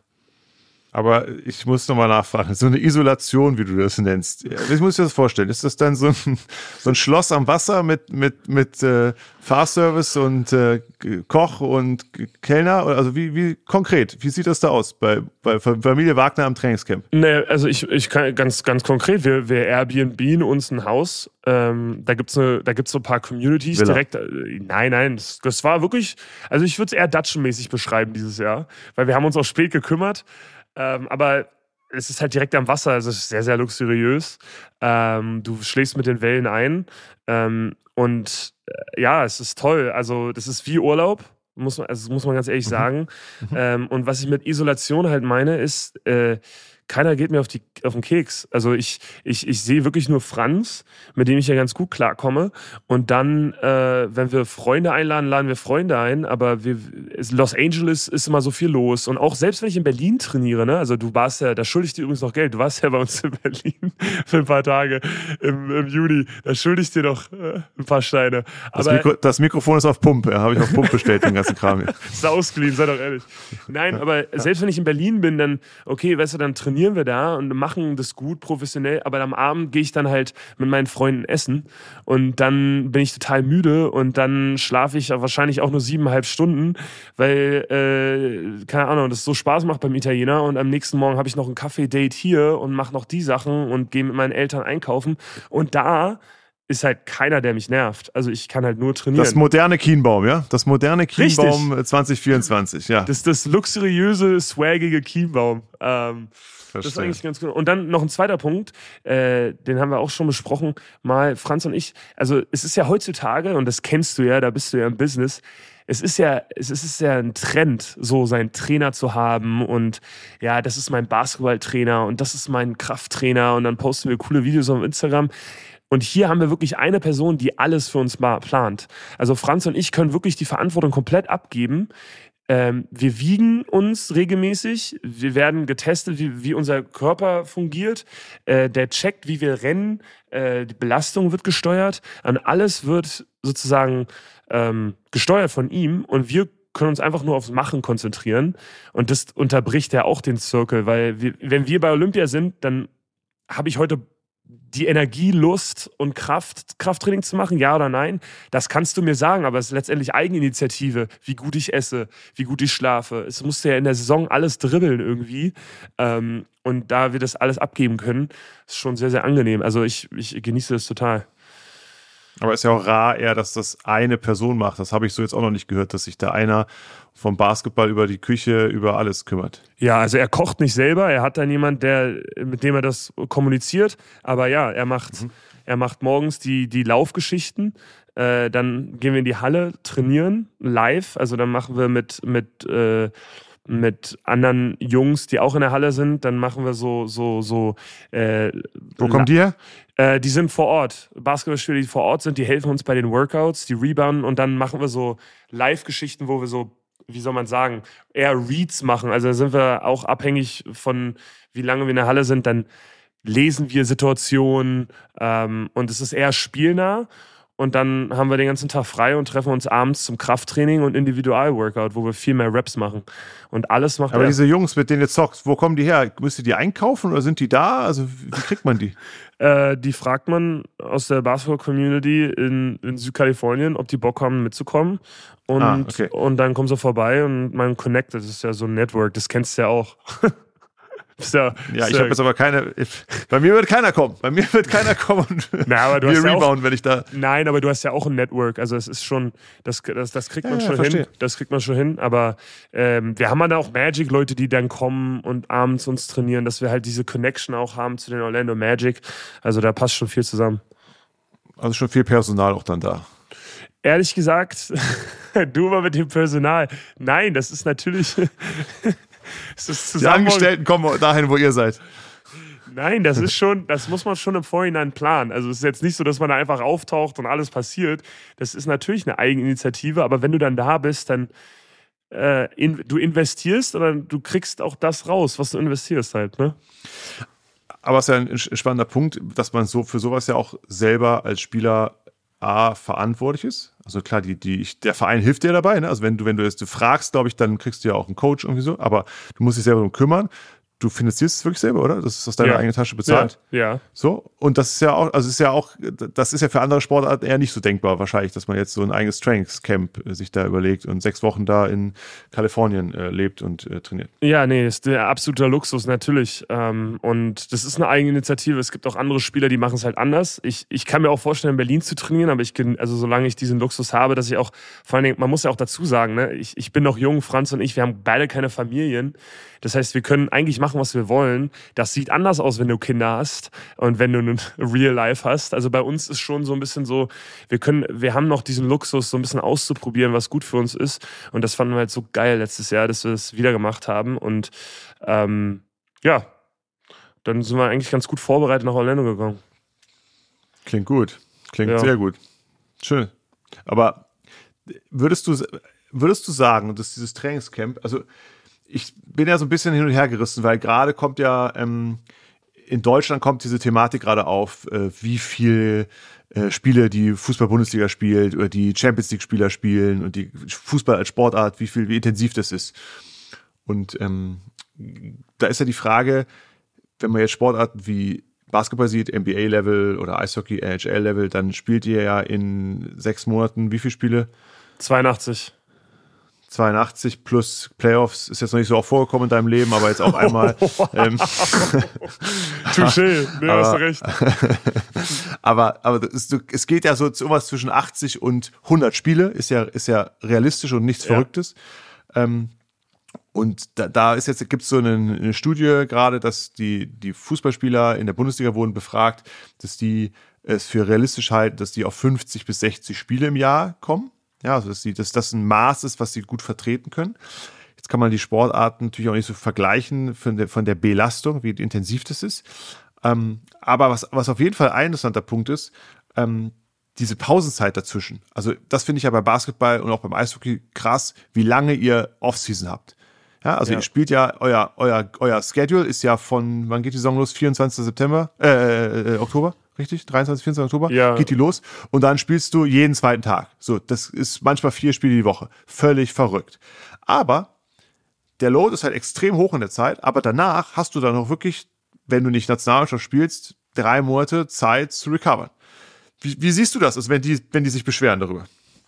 Aber ich muss nochmal nachfragen, so eine Isolation, wie du das nennst, wie muss ich das vorstellen? Ist das dann so ein, so ein Schloss am Wasser mit, mit, mit äh, Fahrservice und äh, Koch und Kellner? Also wie, wie konkret, wie sieht das da aus bei, bei Familie Wagner am Trainingscamp? Nee, also ich, ich kann ganz, ganz konkret, wir, wir Airbnb uns ein Haus, ähm, da gibt's eine, da gibt's so ein paar Communities Villa. direkt. Äh, nein, nein, das, das war wirklich, also ich würde es eher Dutchen-mäßig beschreiben dieses Jahr, weil wir haben uns auch spät gekümmert. Ähm, aber es ist halt direkt am Wasser, also es ist sehr, sehr luxuriös. Ähm, du schläfst mit den Wellen ein ähm, und äh, ja, es ist toll. Also das ist wie Urlaub, muss man, also muss man ganz ehrlich sagen. Mhm. Ähm, und was ich mit Isolation halt meine, ist, äh, keiner geht mir auf, die, auf den Keks. Also ich, ich, ich sehe wirklich nur Franz, mit dem ich ja ganz gut klarkomme. Und dann, äh, wenn wir Freunde einladen, laden wir Freunde ein. Aber wir, Los Angeles ist immer so viel los. Und auch selbst wenn ich in Berlin trainiere, ne? Also du warst ja, da schulde ich dir übrigens noch Geld. Du warst ja bei uns in Berlin für ein paar Tage im, im Juni. Da schulde ich dir noch äh, ein paar Steine. Das, aber, Mikro, das Mikrofon ist auf Pump. Ja, habe ich auf Pump bestellt, den ganzen Kram hier. Ist ausgeliehen, sei doch ehrlich. Nein, aber selbst wenn ich in Berlin bin, dann, okay, weißt du, dann trainieren wir da und machen das gut, professionell, aber am Abend gehe ich dann halt mit meinen Freunden essen und dann bin ich total müde und dann schlafe ich wahrscheinlich auch nur siebeneinhalb Stunden, weil, äh, keine Ahnung, das so Spaß macht beim Italiener und am nächsten Morgen habe ich noch ein Kaffee-Date hier und mache noch die Sachen und gehe mit meinen Eltern einkaufen und da ist halt keiner, der mich nervt. Also ich kann halt nur trainieren. Das moderne Kienbaum, ja? Das moderne Kienbaum Richtig. zwanzig vierundzwanzig, ja. Das, das luxuriöse, swaggige Kienbaum. Ähm, das ist eigentlich ganz gut. Und dann noch ein zweiter Punkt, äh, den haben wir auch schon besprochen, mal Franz und ich. Also es ist ja heutzutage, und das kennst du ja, da bist du ja im Business, es ist ja, es ist ja ein Trend, so seinen Trainer zu haben und ja, das ist mein Basketballtrainer und das ist mein Krafttrainer und dann posten wir coole Videos auf Instagram. Und hier haben wir wirklich eine Person, die alles für uns plant. Also Franz und ich können wirklich die Verantwortung komplett abgeben. Ähm, wir wiegen uns regelmäßig. Wir werden getestet, wie, wie unser Körper fungiert. Äh, der checkt, wie wir rennen. Äh, die Belastung wird gesteuert. Und alles wird sozusagen ähm, gesteuert von ihm. Und wir können uns einfach nur aufs Machen konzentrieren. Und das unterbricht ja auch den Zirkel. Weil wir, wenn wir bei Olympia sind, dann habe ich heute die Energie, Lust und Kraft, Krafttraining zu machen, ja oder nein? Das kannst du mir sagen, aber es ist letztendlich Eigeninitiative, wie gut ich esse, wie gut ich schlafe. Es musste ja in der Saison alles dribbeln irgendwie. Ähm, und da wir das alles abgeben können, ist schon sehr, sehr angenehm. Also ich, ich genieße das total. Aber es ist ja auch rar eher, dass das eine Person macht. Das habe ich so jetzt auch noch nicht gehört, dass sich da einer vom Basketball über die Küche, über alles kümmert. Ja, also er kocht nicht selber. Er hat dann jemand, der, mit dem er das kommuniziert. Aber ja, er macht, mhm. er macht morgens die, die Laufgeschichten. Äh, dann gehen wir in die Halle, trainieren live. Also dann machen wir mit, mit, äh, mit anderen Jungs, die auch in der Halle sind. Dann machen wir so, so, so. Äh, Wo kommen die her? Äh, die sind vor Ort. Basketballspieler, die vor Ort sind, die helfen uns bei den Workouts, die rebounden und dann machen wir so Live-Geschichten, wo wir so, wie soll man sagen, eher Reads machen. Also da sind wir auch abhängig von, wie lange wir in der Halle sind. Dann lesen wir Situationen ähm, und es ist eher spielnah. Und dann haben wir den ganzen Tag frei und treffen uns abends zum Krafttraining und Individual-Workout, wo wir viel mehr Reps machen. Und alles macht Aber er. diese Jungs, mit denen ihr zockt, wo kommen die her? Müsst ihr die einkaufen oder sind die da? Also wie kriegt man die? äh, die fragt man aus der Basketball-Community in, in Südkalifornien, ob die Bock haben mitzukommen. Und, ah, okay. und dann kommen sie vorbei und man connectet. Das ist ja so ein Network, das kennst du ja auch. So, ja, ich so. habe jetzt aber keine. Bei mir wird keiner kommen. Bei mir wird keiner kommen und Na, aber du wir hast ja rebounden, auch, wenn ich da. Nein, aber du hast ja auch ein Network. Also es ist schon, das, das, das kriegt man Ja, ja, schon verstehe. hin. Das kriegt man schon hin. Aber ähm, wir haben dann auch Magic-Leute, die dann kommen und abends uns trainieren, dass wir halt diese Connection auch haben zu den Orlando Magic. Also da passt schon viel zusammen. Also schon viel Personal auch dann da. Ehrlich gesagt, du mal mit dem Personal. Nein, das ist natürlich. Das ist Die Angestellten kommen dahin, wo ihr seid. Nein, das ist schon, das muss man schon im Vorhinein planen. Also es ist jetzt nicht so, dass man da einfach auftaucht und alles passiert. Das ist natürlich eine Eigeninitiative, aber wenn du dann da bist, dann äh, in, du investierst oder du kriegst auch das raus, was du investierst halt, ne? Aber es ist ja ein spannender Punkt, dass man so für sowas ja auch selber als Spieler A, verantwortlich ist. Also klar, die, die, der Verein hilft dir dabei. Ne? Also wenn du, wenn du jetzt du fragst, glaube ich, dann kriegst du ja auch einen Coach irgendwie so. Aber du musst dich selber darum kümmern. Du finanzierst es wirklich selber, oder? Das ist aus deiner Ja. eigenen Tasche bezahlt. Ja, ja. So. Und das ist ja auch, also ist ja auch, das ist ja für andere Sportarten eher nicht so denkbar wahrscheinlich, dass man jetzt so ein eigenes Trainingscamp äh, sich da überlegt und sechs Wochen da in Kalifornien äh, lebt und äh, trainiert. Ja, nee, ist der absolute Luxus, natürlich. Ähm, und das ist eine Eigeninitiative. Es gibt auch andere Spieler, die machen es halt anders. Ich, ich kann mir auch vorstellen, in Berlin zu trainieren, aber ich, also solange ich diesen Luxus habe, dass ich auch, vor allen Dingen, man muss ja auch dazu sagen, ne, ich, ich bin noch jung, Franz und ich, wir haben beide keine Familien. Das heißt, wir können eigentlich machen, was wir wollen. Das sieht anders aus, wenn du Kinder hast und wenn du ein Real Life hast. Also bei uns ist schon so ein bisschen so, wir können, wir haben noch diesen Luxus, so ein bisschen auszuprobieren, was gut für uns ist. Und das fanden wir halt so geil letztes Jahr, dass wir das wieder gemacht haben. Und ähm, ja, dann sind wir eigentlich ganz gut vorbereitet nach Orlando gegangen. Klingt gut. Klingt Ja. sehr gut. Schön. Aber würdest du, würdest du sagen, dass dieses Trainingscamp, also ich bin ja so ein bisschen hin und her gerissen, weil gerade kommt ja, ähm, in Deutschland kommt diese Thematik gerade auf, äh, wie viel äh, Spiele die Fußball-Bundesliga spielt oder die Champions-League-Spieler spielen und die Fußball als Sportart, wie viel, wie intensiv das ist. Und ähm, da ist ja die Frage, wenn man jetzt Sportarten wie Basketball sieht, N B A-Level oder Eishockey, N H L-Level, dann spielt ihr ja in sechs Monaten wie viele Spiele? zweiundachtzig. zweiundachtzig plus Playoffs ist jetzt noch nicht so oft vorgekommen in deinem Leben, aber jetzt auch einmal. ähm, Touché, nee, hast du recht. aber aber das ist, es geht ja so zu irgendwas zwischen achtzig und hundert Spiele, ist ja, ist ja realistisch und nichts Ja. Verrücktes. Ähm, und da, da ist jetzt, gibt es so eine, eine Studie gerade, dass die, die Fußballspieler in der Bundesliga wurden befragt, dass die es für realistisch halten, dass die auf fünfzig bis sechzig Spiele im Jahr kommen. Ja, also dass, die, dass das ein Maß ist, was sie gut vertreten können. Jetzt kann man die Sportarten natürlich auch nicht so vergleichen von der, von der Belastung, wie intensiv das ist. Ähm, aber was, was auf jeden Fall ein interessanter Punkt ist, ähm, diese Pausenzeit dazwischen. Also das finde ich ja bei Basketball und auch beim Eishockey krass, wie lange ihr Offseason habt. Ja, also Ja. ihr spielt ja, euer, euer, euer Schedule ist ja von, wann geht die Saison los? vierundzwanzigsten September, äh, äh, Oktober? Richtig? dreiundzwanzigsten, vierundzwanzigsten Oktober Ja. geht die los und dann spielst du jeden zweiten Tag. So, das ist manchmal vier Spiele die Woche. Völlig verrückt. Aber der Load ist halt extrem hoch in der Zeit, aber danach hast du dann auch wirklich, wenn du nicht Nationalmannschaft spielst, drei Monate Zeit zu recovern. Wie, wie siehst du das, also wenn die, wenn die sich beschweren darüber?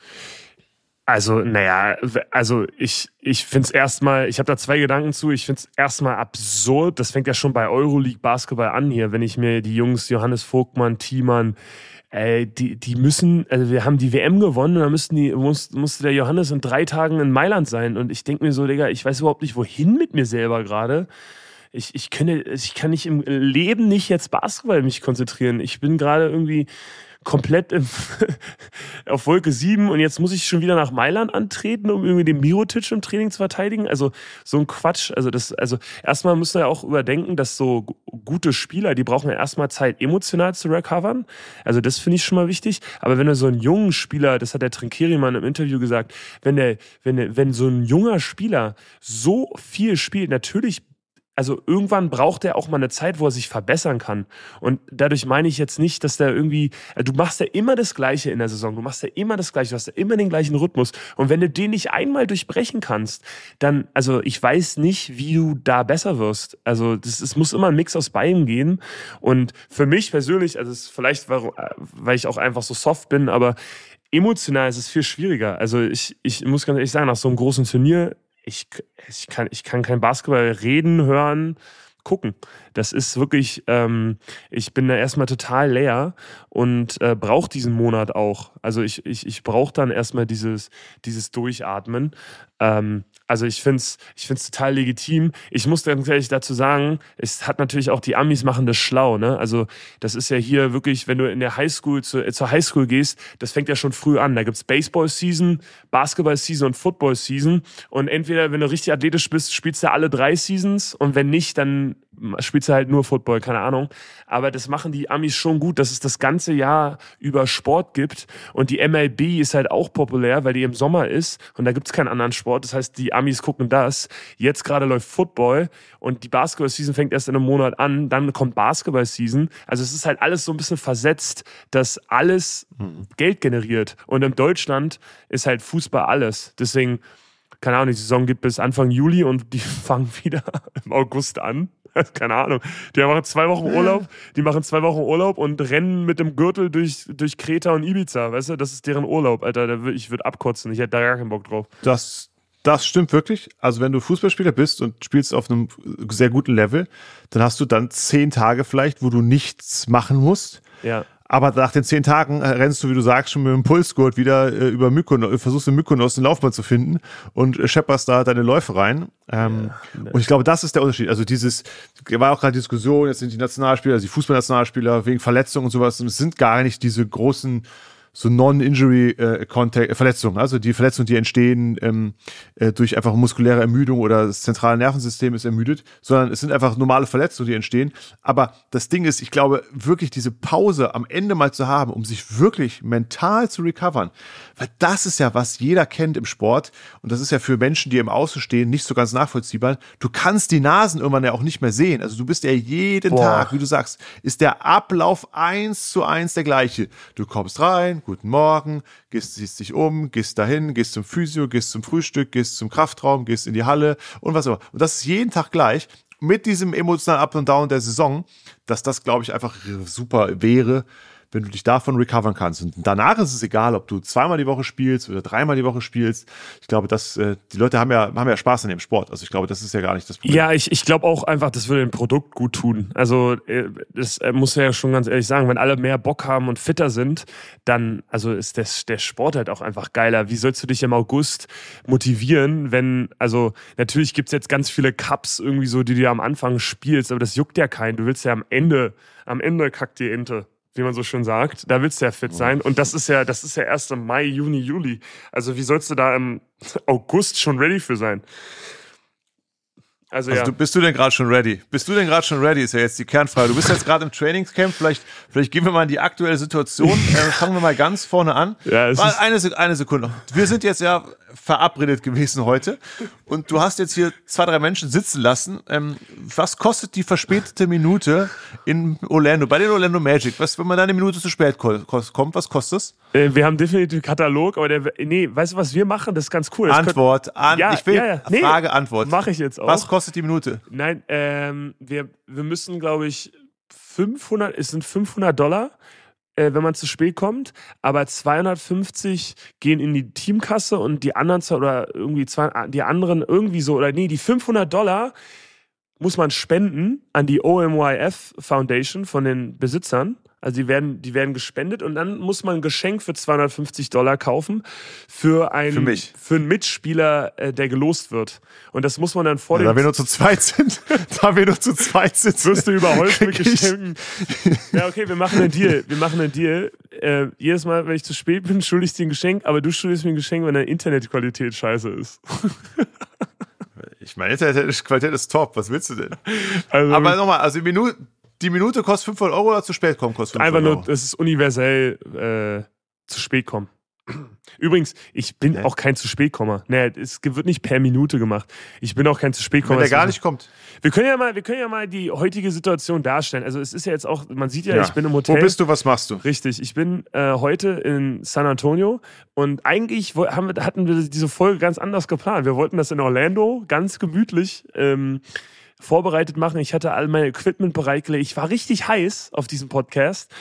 Also, naja, also ich, ich finde es erstmal, ich habe da zwei Gedanken zu. Ich finde es erstmal absurd. Das fängt ja schon bei Euroleague Basketball an hier, wenn ich mir die Jungs Johannes Vogtmann, Thiemann, ey, die, die müssen, also wir haben die W M gewonnen und dann müssten die, muss, musste der Johannes in drei Tagen in Mailand sein. Und ich denke mir so, Digga, ich weiß überhaupt nicht, wohin mit mir selber gerade. Ich, ich, könnte, ich kann nicht im Leben nicht jetzt Basketball mich konzentrieren. Ich bin gerade irgendwie komplett im, auf Wolke sieben und jetzt muss ich schon wieder nach Mailand antreten, um irgendwie den Mirotic im Training zu verteidigen. Also so ein Quatsch. Also das, also erstmal müssen wir ja auch überdenken, dass so gute Spieler, die brauchen ja erstmal Zeit, emotional zu recovern. Also das finde ich schon mal wichtig. Aber wenn du so einen jungen Spieler, das hat der Trinkeri mal im Interview gesagt, wenn der, wenn der, wenn so ein junger Spieler so viel spielt, natürlich, also irgendwann braucht er auch mal eine Zeit, wo er sich verbessern kann. Und dadurch meine ich jetzt nicht, dass der irgendwie, also du machst ja immer das Gleiche in der Saison, du machst ja immer das Gleiche, du hast ja immer den gleichen Rhythmus. Und wenn du den nicht einmal durchbrechen kannst, dann, also ich weiß nicht, wie du da besser wirst. Also das, es muss immer ein Mix aus beidem gehen. Und für mich persönlich, also es ist vielleicht, weil ich auch einfach so soft bin, aber emotional ist es viel schwieriger. Also ich, ich muss ganz ehrlich sagen, nach so einem großen Turnier, Ich, ich, kann, ich kann kein Basketball reden, hören, gucken. Das ist wirklich, ähm, ich bin da erstmal total leer und äh, brauche diesen Monat auch. Also ich, ich, ich brauche dann erstmal dieses, dieses Durchatmen. Ähm, also ich finde es ich find's total legitim. Ich muss ganz ehrlich dazu sagen, es hat natürlich auch, die Amis machen das schlau, ne? Also das ist ja hier wirklich, wenn du in der Highschool, zu, äh, zur Highschool gehst, das fängt ja schon früh an. Da gibt's Baseball-Season, Basketball-Season und Football-Season. Und entweder, wenn du richtig athletisch bist, spielst du alle drei Seasons und wenn nicht, dann spielst du halt nur Football, keine Ahnung. Aber das machen die Amis schon gut, dass es das ganze Jahr über Sport gibt. Und die M L B ist halt auch populär, weil die im Sommer ist und da gibt's keinen anderen Sport. Das heißt, die Amis gucken das. Jetzt gerade läuft Football und die Basketball-Season fängt erst in einem Monat an. Dann kommt Basketball-Season. Also es ist halt alles so ein bisschen versetzt, dass alles mhm. Geld generiert. Und in Deutschland ist halt Fußball alles. Deswegen, keine Ahnung, die Saison geht bis Anfang Juli und die fangen wieder im August an. Keine Ahnung. Die machen zwei Wochen Urlaub, die machen zwei Wochen Urlaub und rennen mit dem Gürtel durch, durch Kreta und Ibiza, weißt du? Das ist deren Urlaub, Alter. Ich würde abkotzen, ich hätte da gar keinen Bock drauf. Das, das stimmt wirklich. Also wenn du Fußballspieler bist und spielst auf einem sehr guten Level, dann hast du dann zehn Tage vielleicht, wo du nichts machen musst. Ja. Aber nach den zehn Tagen rennst du, wie du sagst, schon mit dem Pulsgurt wieder äh, über Mykonos, versuchst in Mykonos eine Laufbahn zu finden und äh, schepperst da deine Läufe rein. Ähm, ja, ne. Und ich glaube, das ist der Unterschied. Also dieses, war auch gerade Diskussion, jetzt sind die Nationalspieler, also die Fußballnationalspieler wegen Verletzungen und sowas, und es sind gar nicht diese großen so Non-Injury-Verletzungen, also die Verletzungen, die entstehen ähm, äh, durch einfach muskuläre Ermüdung oder das zentrale Nervensystem ist ermüdet, sondern es sind einfach normale Verletzungen, die entstehen. Aber das Ding ist, ich glaube, wirklich diese Pause am Ende mal zu haben, um sich wirklich mental zu recovern, weil das ist ja, was jeder kennt im Sport und das ist ja für Menschen, die im Außen stehen, nicht so ganz nachvollziehbar. Du kannst die Nasen irgendwann ja auch nicht mehr sehen. Also du bist ja jeden Boah. Tag, wie du sagst, ist der Ablauf eins zu eins der gleiche. Du kommst rein, guten Morgen, gehst, siehst dich um, gehst dahin, gehst zum Physio, gehst zum Frühstück, gehst zum Kraftraum, gehst in die Halle und was auch immer. Und das ist jeden Tag gleich mit diesem emotionalen Up und Down der Saison, dass das, glaube ich, einfach super wäre, wenn du dich davon recovern kannst. Und danach ist es egal, ob du zweimal die Woche spielst oder dreimal die Woche spielst. Ich glaube, dass äh, die Leute haben ja, haben ja Spaß an dem Sport. Also ich glaube, das ist ja gar nicht das Problem. Ja, ich, ich glaube auch einfach, das würde dem Produkt gut tun. Also das muss ja schon ganz ehrlich sagen, wenn alle mehr Bock haben und fitter sind, dann also ist das, der Sport halt auch einfach geiler. Wie sollst du dich im August motivieren, wenn, also natürlich gibt's jetzt ganz viele Cups irgendwie so, die du am Anfang spielst, aber das juckt ja keinen. Du willst ja am Ende, am Ende kackt die Ente, wie man so schön sagt. Da willst du ja fit sein. Und das ist ja, das ist ja erst im Mai, Juni, Juli. Also wie sollst du da im August schon ready für sein? Also, also ja. du, bist du denn gerade schon ready? Bist du denn gerade schon ready, ist ja jetzt die Kernfrage. Du bist jetzt gerade im Trainingscamp, vielleicht, vielleicht gehen wir mal in die aktuelle Situation. Äh, fangen wir mal ganz vorne an. Ja, es ist eine, eine Sekunde. Wir sind jetzt ja verabredet gewesen heute und du hast jetzt hier zwei, drei Menschen sitzen lassen. Ähm, was kostet die verspätete Minute in Orlando, bei den Orlando Magic? Was, wenn man da eine Minute zu spät kommt, was kostet das? Äh, wir haben definitiv einen Katalog, aber der, nee, weißt du, was wir machen? Das ist ganz cool. Das Antwort, könnt, an, ja, ich will ja, ja. Nee, Frage, Antwort. Mache ich jetzt auch. Was kostet die Minute? Nein, ähm, wir, wir müssen, glaube ich, fünfhundert, es sind fünfhundert Dollar, äh, wenn man zu spät kommt, aber zweihundertfünfzig gehen in die Teamkasse und die anderen, oder irgendwie zwei, die anderen irgendwie so, oder nee, die fünfhundert Dollar muss man spenden an die O M Y F Foundation von den Besitzern. Also die werden, die werden gespendet und dann muss man ein Geschenk für zweihundertfünfzig Dollar kaufen für einen, für mich. für einen Mitspieler, äh, der gelost wird. Und das muss man dann vor ja, dem... Da wir nur zu zweit sind, da wir nur zu zweit sind, wirst du überholt mit Geschenken. Ja, okay, wir machen einen Deal. Wir machen einen Deal. Äh, jedes Mal, wenn ich zu spät bin, schulde ich dir ein Geschenk, aber du schuldest mir ein Geschenk, wenn deine Internetqualität scheiße ist. Ich meine, Internetqualität ist top. Was willst du denn? Also, aber nochmal, also die Minute... Die Minute kostet fünfhundert Euro oder zu spät kommen kostet fünfhundert Euro? Einfach nur, es ist universell äh, zu spät kommen. Übrigens, ich bin nee. auch kein zu spät Kommer. Naja, es wird nicht per Minute gemacht. Ich bin auch kein zu spät Kommer. Wenn der gar nicht kommt. Wir können ja mal, wir können ja mal die heutige Situation darstellen. Also es ist ja jetzt auch, man sieht ja, ja. ich bin im Hotel. Wo bist du, was machst du? Richtig, ich bin äh, heute in San Antonio und eigentlich haben wir, hatten wir diese Folge ganz anders geplant. Wir wollten das in Orlando ganz gemütlich ähm, vorbereitet machen. Ich hatte all mein Equipment bereitgelegt. Ich war richtig heiß auf diesen Podcast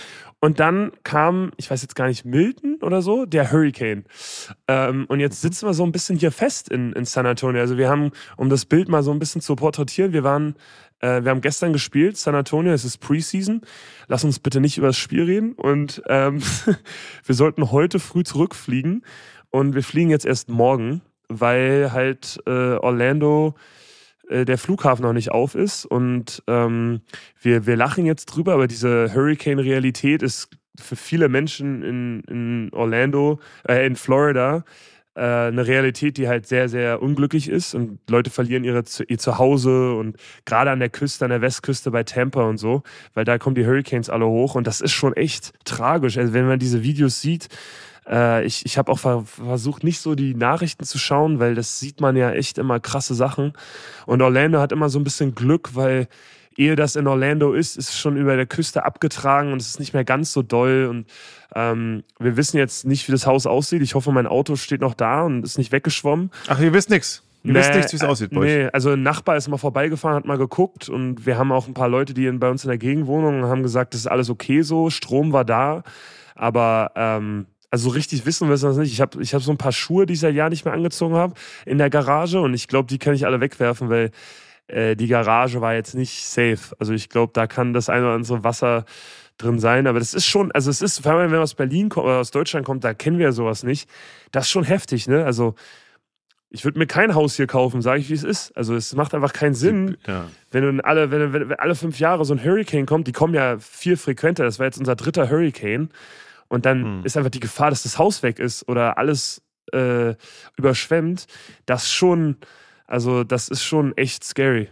Und dann kam, ich weiß jetzt gar nicht, Milton oder so, der Hurricane. Ähm, und jetzt sitzen wir so ein bisschen hier fest in, in San Antonio. Also wir haben, um das Bild mal so ein bisschen zu porträtieren, wir waren, äh, wir haben gestern gespielt, San Antonio, es ist Preseason. Lass uns bitte nicht über das Spiel reden. Und ähm, wir sollten heute früh zurückfliegen. Und wir fliegen jetzt erst morgen, weil halt äh, Orlando der Flughafen noch nicht auf ist und ähm, wir, wir lachen jetzt drüber, aber diese Hurricane-Realität ist für viele Menschen in, in Orlando, äh, in Florida, äh, eine Realität, die halt sehr, sehr unglücklich ist und Leute verlieren ihre, ihr Zuhause und gerade an der Küste, an der Westküste bei Tampa und so, weil da kommen die Hurricanes alle hoch und das ist schon echt tragisch. Also wenn man diese Videos sieht, Äh, ich ich habe auch ver- versucht, nicht so die Nachrichten zu schauen, weil das sieht man ja echt immer krasse Sachen. Und Orlando hat immer so ein bisschen Glück, weil ehe das in Orlando ist, ist es schon über der Küste abgetragen und es ist nicht mehr ganz so doll. Und ähm, wir wissen jetzt nicht, wie das Haus aussieht. Ich hoffe, mein Auto steht noch da und ist nicht weggeschwommen. Ach, ihr wisst nichts. Ihr Nee, wisst nicht, wie es aussieht bei euch. Nee, also ein Nachbar ist mal vorbeigefahren, hat mal geguckt und wir haben auch ein paar Leute, die in, bei uns in der Gegend wohnen und haben gesagt, das ist alles okay so, Strom war da, aber ähm, also richtig wissen wir es nicht. Ich habe ich hab so ein paar Schuhe, die ich seit Jahren nicht mehr angezogen habe, in der Garage und ich glaube, die kann ich alle wegwerfen, weil äh, die Garage war jetzt nicht safe. Also ich glaube, da kann das eine oder andere Wasser drin sein, aber das ist schon, also es ist, vor allem wenn man aus Berlin kommt oder aus Deutschland kommt, da kennen wir ja sowas nicht. Das ist schon heftig, ne? Also ich würde mir kein Haus hier kaufen, sage ich, wie es ist. Also es macht einfach keinen Sinn, Ja. wenn, du in alle, wenn, wenn alle fünf Jahre so ein Hurricane kommt, die kommen ja viel frequenter, das war jetzt unser dritter Hurricane. Und dann hm. ist einfach die Gefahr, dass das Haus weg ist oder alles äh, überschwemmt. Das schon, also das ist schon echt scary.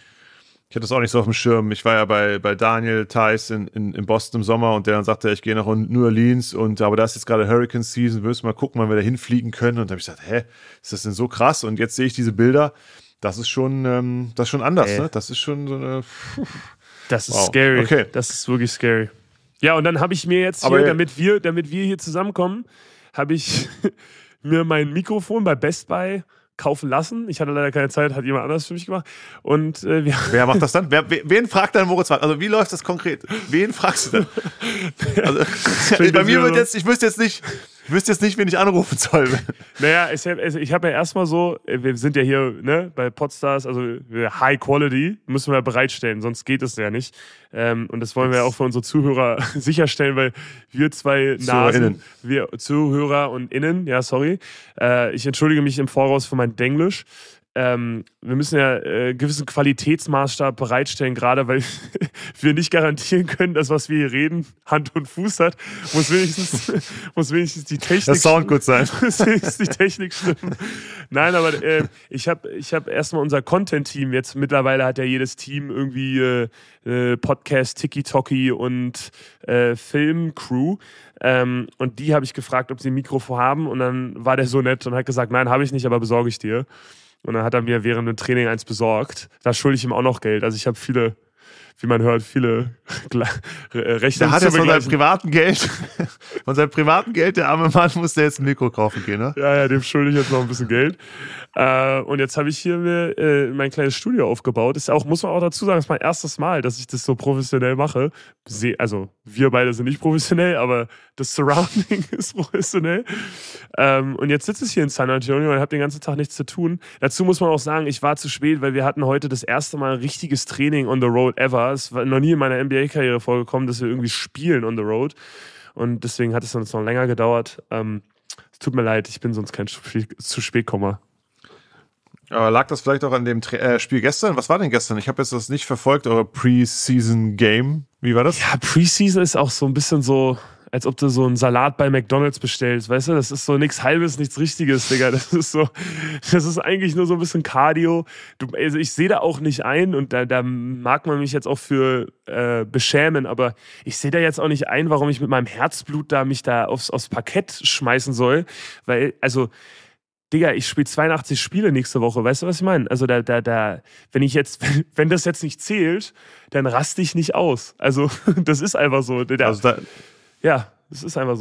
Ich hatte das auch nicht so auf dem Schirm. Ich war ja bei, bei Daniel Theiss in, in, in Boston im Sommer und der dann sagte, ich gehe nach New Orleans und aber da ist jetzt gerade Hurricane Season, willst du mal gucken, wann wir da hinfliegen können? Und da habe ich gesagt, hä, ist das denn so krass? Und jetzt sehe ich diese Bilder. Das ist schon, ähm, das ist schon anders, Ey. ne? Das ist schon so eine. Das ist wow. scary. Okay. Das ist wirklich scary. Ja, und dann habe ich mir jetzt hier, Aber, damit wir, damit wir hier zusammenkommen, habe ich mir mein Mikrofon bei Best Buy kaufen lassen. Ich hatte leider keine Zeit, hat jemand anders für mich gemacht. Und äh, wir wer macht das dann? Wer, wen fragt dann Moritz Wagner? Also wie läuft das konkret? Wen fragst du dann? Also, bei mir wird jetzt, ich wüsste jetzt nicht, ich wüsste jetzt nicht, wen ich anrufen soll. Naja, ich habe ich hab ja erstmal so, wir sind ja hier ne, bei Podstars, also High Quality müssen wir bereitstellen, sonst geht es ja nicht. Ähm, und das wollen wir auch für unsere Zuhörer sicherstellen, weil wir zwei Nasen, wir Zuhörer und Innen, ja sorry, äh, ich entschuldige mich im Voraus für mein Denglisch. Ähm, wir müssen ja äh, gewissen Qualitätsmaßstab bereitstellen, gerade weil wir nicht garantieren können, dass was wir hier reden Hand und Fuß hat. Muss wenigstens, muss wenigstens die Technik das Sound gut sein. Muss wenigstens die Technik stimmen. Nein, aber äh, ich habe ich hab erstmal unser Content-Team, jetzt mittlerweile hat ja jedes Team irgendwie äh, äh, Podcast, Tiki-Toki und äh, Film-Crew. Ähm, und die habe ich gefragt, ob sie ein Mikrofon haben und dann war der so nett und hat gesagt, nein, habe ich nicht, aber besorge ich dir. Und dann hat er mir während dem Training eins besorgt. Da schulde ich ihm auch noch Geld. Also ich habe viele, wie man hört, viele Rechnungen. Da hat er von seinem privaten Geld, von seinem privaten Geld, der arme Mann, musste jetzt ein Mikro kaufen gehen, ne? Ja, ja, dem schulde ich jetzt noch ein bisschen Geld. Äh, und jetzt habe ich hier mir äh, mein kleines Studio aufgebaut. Ist auch, muss man auch dazu sagen, ist mein erstes Mal, dass ich das so professionell mache. Also wir beide sind nicht professionell, aber das Surrounding ist professionell. Ähm, und jetzt sitze ich hier in San Antonio und habe den ganzen Tag nichts zu tun. Dazu muss man auch sagen, ich war zu spät, weil wir hatten heute das erste Mal ein richtiges Training on the road ever. Es war noch nie in meiner N B A-Karriere vorgekommen, dass wir irgendwie spielen on the road. Und deswegen hat es uns noch länger gedauert. Ähm, es tut mir leid, ich bin sonst kein zu Spätkommer. Aber lag das vielleicht auch an dem Tra- äh, Spiel gestern? Was war denn gestern? Ich habe jetzt das nicht verfolgt, euer Preseason-Game. Wie war das? Ja, Preseason ist auch so ein bisschen so, als ob du so einen Salat bei McDonald's bestellst, weißt du? Das ist so nichts Halbes, nichts Richtiges, Digga. Das ist so, das ist eigentlich nur so ein bisschen Cardio. Du, also ich sehe da auch nicht ein und da, da mag man mich jetzt auch für äh, beschämen, aber ich sehe da jetzt auch nicht ein, warum ich mit meinem Herzblut da mich da aufs, aufs Parkett schmeißen soll, weil, also Digga, ich spiele zweiundachtzig Spiele nächste Woche, weißt du, was ich meine? Also da, da, da, wenn ich jetzt, wenn, wenn das jetzt nicht zählt, dann raste ich nicht aus. Also das ist einfach so. Da, Also da, ja, das ist einfach so.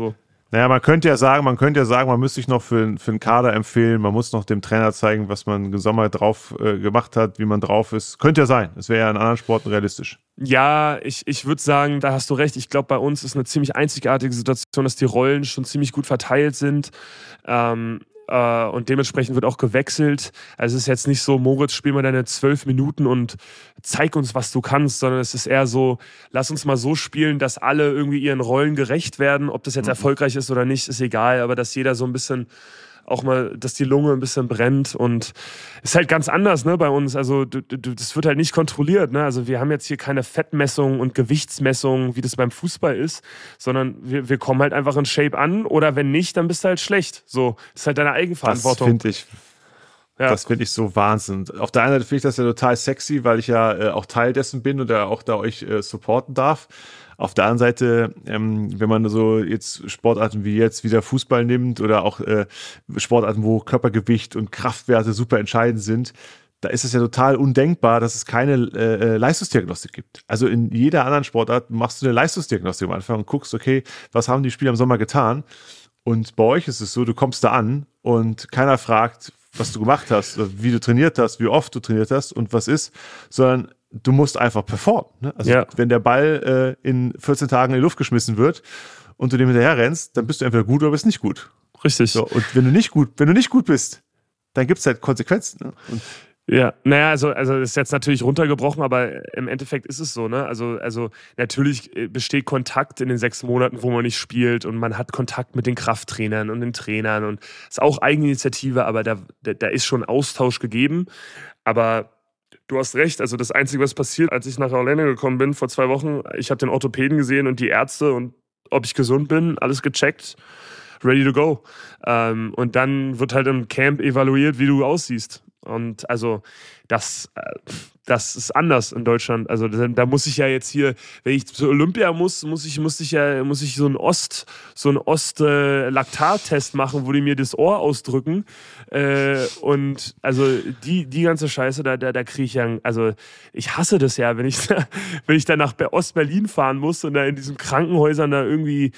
Naja, man könnte ja sagen, man könnte ja sagen, man müsste sich noch für, für einen Kader empfehlen, man muss noch dem Trainer zeigen, was man im Sommer drauf äh, gemacht hat, wie man drauf ist. Könnte ja sein. Das wäre ja in anderen Sporten realistisch. Ja, ich, ich würde sagen, da hast du recht. Ich glaube, bei uns ist eine ziemlich einzigartige Situation, dass die Rollen schon ziemlich gut verteilt sind. Ähm, äh, und dementsprechend wird auch gewechselt. Also es ist jetzt nicht so, Moritz, spiel mal deine zwölf Minuten und zeig uns, was du kannst, sondern es ist eher so, lass uns mal so spielen, dass alle irgendwie ihren Rollen gerecht werden. Ob das jetzt mhm. erfolgreich ist oder nicht, ist egal, aber dass jeder so ein bisschen auch mal, dass die Lunge ein bisschen brennt und ist halt ganz anders, ne, bei uns. Also du, du, das wird halt nicht kontrolliert, ne. Also wir haben jetzt hier keine Fettmessung und Gewichtsmessung, wie das beim Fußball ist, sondern wir, wir kommen halt einfach in Shape an oder wenn nicht, dann bist du halt schlecht. So, das ist halt deine Eigenverantwortung. Das finde ich, ja. Das finde ich so Wahnsinn. Auf der einen Seite finde ich das ja total sexy, weil ich ja äh, auch Teil dessen bin und ja auch da euch äh, supporten darf. Auf der anderen Seite, ähm, wenn man so jetzt Sportarten wie jetzt wieder Fußball nimmt oder auch äh, Sportarten, wo Körpergewicht und Kraftwerte super entscheidend sind, da ist es ja total undenkbar, dass es keine äh, Leistungsdiagnostik gibt. Also in jeder anderen Sportart machst du eine Leistungsdiagnostik am Anfang und guckst, okay, was haben die Spieler im Sommer getan? Und bei euch ist es so, du kommst da an und keiner fragt, was du gemacht hast, wie du trainiert hast, wie oft du trainiert hast und was ist, sondern du musst einfach performen. Ne? Also ja. Wenn der Ball äh, in vierzehn Tagen in die Luft geschmissen wird und du dem hinterher rennst, dann bist du entweder gut oder bist nicht gut. Richtig. So, und wenn du nicht gut, wenn du nicht gut bist, dann gibt es halt Konsequenzen. Ne? Und ja, naja, also, also das ist jetzt natürlich runtergebrochen, aber im Endeffekt ist es so, ne? Also, also natürlich besteht Kontakt in den sechs Monaten, wo man nicht spielt und man hat Kontakt mit den Krafttrainern und den Trainern und ist auch Eigeninitiative, aber da, da, da ist schon Austausch gegeben. Aber du hast recht, also das Einzige, was passiert, als ich nach Orlando gekommen bin vor zwei Wochen, ich habe den Orthopäden gesehen und die Ärzte und ob ich gesund bin, alles gecheckt, ready to go. Ähm, und dann wird halt im Camp evaluiert, wie du aussiehst. Und also das, das ist anders in Deutschland. Also da muss ich ja jetzt hier, wenn ich zur Olympia muss, muss ich, muss ich ja, muss ich so einen Ost, so einen Ost-Laktat-Test machen, wo die mir das Ohr ausdrücken. Äh, und also die, die ganze Scheiße, da, da, da kriege ich ja, also ich hasse das ja, wenn ich da, wenn ich da nach Ost-Berlin fahren muss und da in diesen Krankenhäusern da irgendwie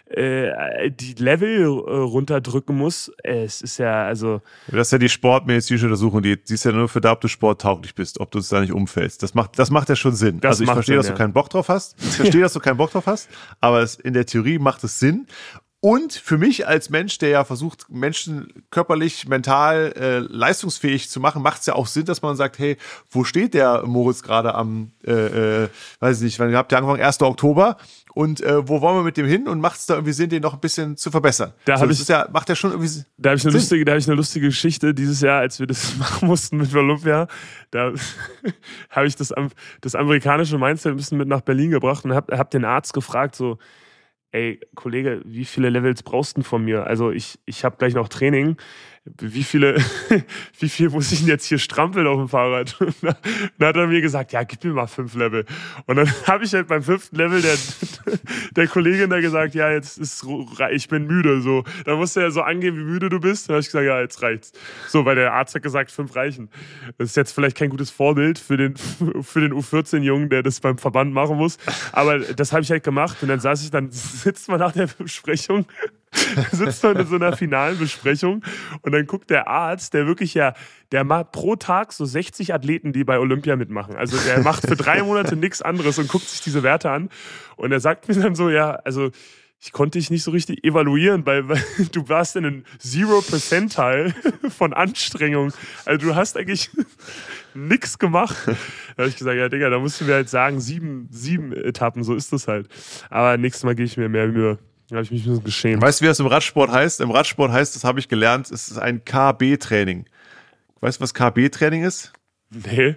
äh, die Level äh, runterdrücken muss. Es ist ja, also. Das ist ja die sportmedizinische Untersuchung, die, die ist ja nur für da, ob du sporttauglich bist, ob du es da nicht umfällst. Das macht, das macht ja schon Sinn. Das also ich verstehe, Sinn, dass ja. du keinen Bock drauf hast. Ich verstehe, dass du keinen Bock drauf hast, aber es, in der Theorie macht es Sinn. Und für mich als Mensch, der ja versucht, Menschen körperlich, mental äh, leistungsfähig zu machen, macht es ja auch Sinn, dass man sagt, hey, wo steht der Moritz gerade am, äh, äh, weiß ich nicht, wann habt ihr angefangen, ersten Oktober und äh, wo wollen wir mit dem hin und macht es da irgendwie Sinn, den noch ein bisschen zu verbessern? Da so, hab das ich, ist ja, macht ja schon irgendwie Sinn. Da habe ich, eine lustige, da hab ich eine lustige Geschichte dieses Jahr, als wir das machen mussten mit Olympia. Da habe ich das, das amerikanische Mindset ein bisschen mit nach Berlin gebracht und habe hab den Arzt gefragt, so, ey, Kollege, wie viele Levels brauchst du denn von mir? Also ich, ich habe gleich noch Training. Wie viele, wie viel muss ich denn jetzt hier strampeln auf dem Fahrrad? Und dann hat er mir gesagt, ja, gib mir mal fünf Level. Und dann habe ich halt beim fünften Level der, der Kollegin da gesagt, ja, jetzt ist, ich bin müde. So, da musst du ja so angeben, wie müde du bist. Dann habe ich gesagt, ja, jetzt reicht's. So, weil der Arzt hat gesagt, fünf reichen. Das ist jetzt vielleicht kein gutes Vorbild für den, für den U vierzehn-Jungen, der das beim Verband machen muss. Aber das habe ich halt gemacht. Und dann saß ich, dann sitzt man nach der Besprechung, sitzt man in so einer finalen Besprechung und dann guckt der Arzt, der wirklich ja, der macht pro Tag so sechzig Athleten, die bei Olympia mitmachen. Also der macht für drei Monate nichts anderes und guckt sich diese Werte an. Und er sagt mir dann so, ja, also ich konnte dich nicht so richtig evaluieren, weil, weil du warst in einem Zero Percentile von Anstrengung. Also du hast eigentlich nichts gemacht. Da habe ich gesagt, ja Digga, da musst du mir halt sagen, sieben, sieben Etappen, so ist das halt. Aber nächstes Mal gebe ich mir mehr Mühe. Da habe ich mich ein bisschen geschämt. Weißt du, wie das im Radsport heißt? Im Radsport heißt, das habe ich gelernt, es ist ein K B-Training. Weißt du, was K B-Training ist? Nee.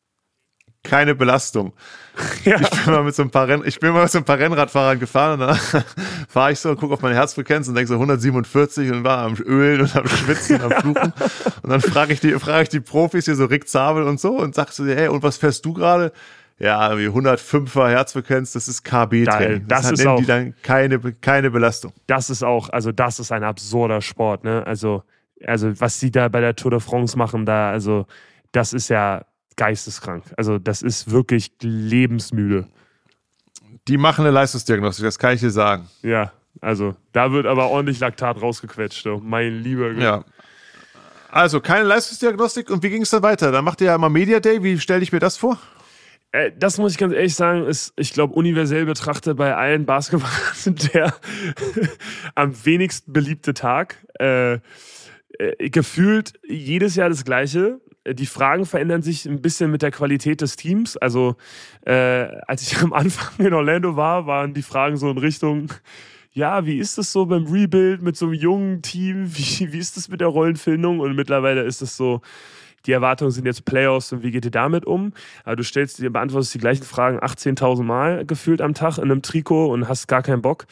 Keine Belastung. Ja. Ich bin mal mit so ein paar Renn, ich bin mal mit so ein paar Rennradfahrern gefahren und dann fahre ich so und gucke auf meine Herzfrequenz und denke so hundertsiebenundvierzig und war am Ölen und am Schwitzen und am Fluchen. Und dann frage ich die, frage ich die Profis hier so Rick Zabel und so und sag so, hey, und was fährst du gerade? Ja, wie hundertfünfer Herzfrequenz, das ist K B-Training. Das, das ist nennen auch, die dann keine, keine Belastung. Das ist auch, also das ist ein absurder Sport, ne? Also, also was sie da bei der Tour de France machen, da, also das ist ja geisteskrank. Also das ist wirklich lebensmüde. Die machen eine Leistungsdiagnostik, das kann ich dir sagen. Ja. Also, da wird aber ordentlich Laktat rausgequetscht. Oh, mein lieber Gott. Ja. Also, keine Leistungsdiagnostik. Und wie ging es dann weiter? Dann macht ihr ja immer Media Day. Wie stelle ich mir das vor? Äh, das muss ich ganz ehrlich sagen, ist, ich glaube, universell betrachtet bei allen Basketballern der am wenigsten beliebte Tag. Äh, äh, gefühlt jedes Jahr das Gleiche. Die Fragen verändern sich ein bisschen mit der Qualität des Teams. Also, äh, als ich am Anfang in Orlando war, waren die Fragen so in Richtung, ja, wie ist es so beim Rebuild mit so einem jungen Team? Wie, wie ist es mit der Rollenfindung? Und mittlerweile ist es so, die Erwartungen sind jetzt Playoffs und wie geht ihr damit um? Aber du stellst dir, beantwortest die gleichen Fragen achtzehntausend Mal gefühlt am Tag in einem Trikot und hast gar keinen Bock.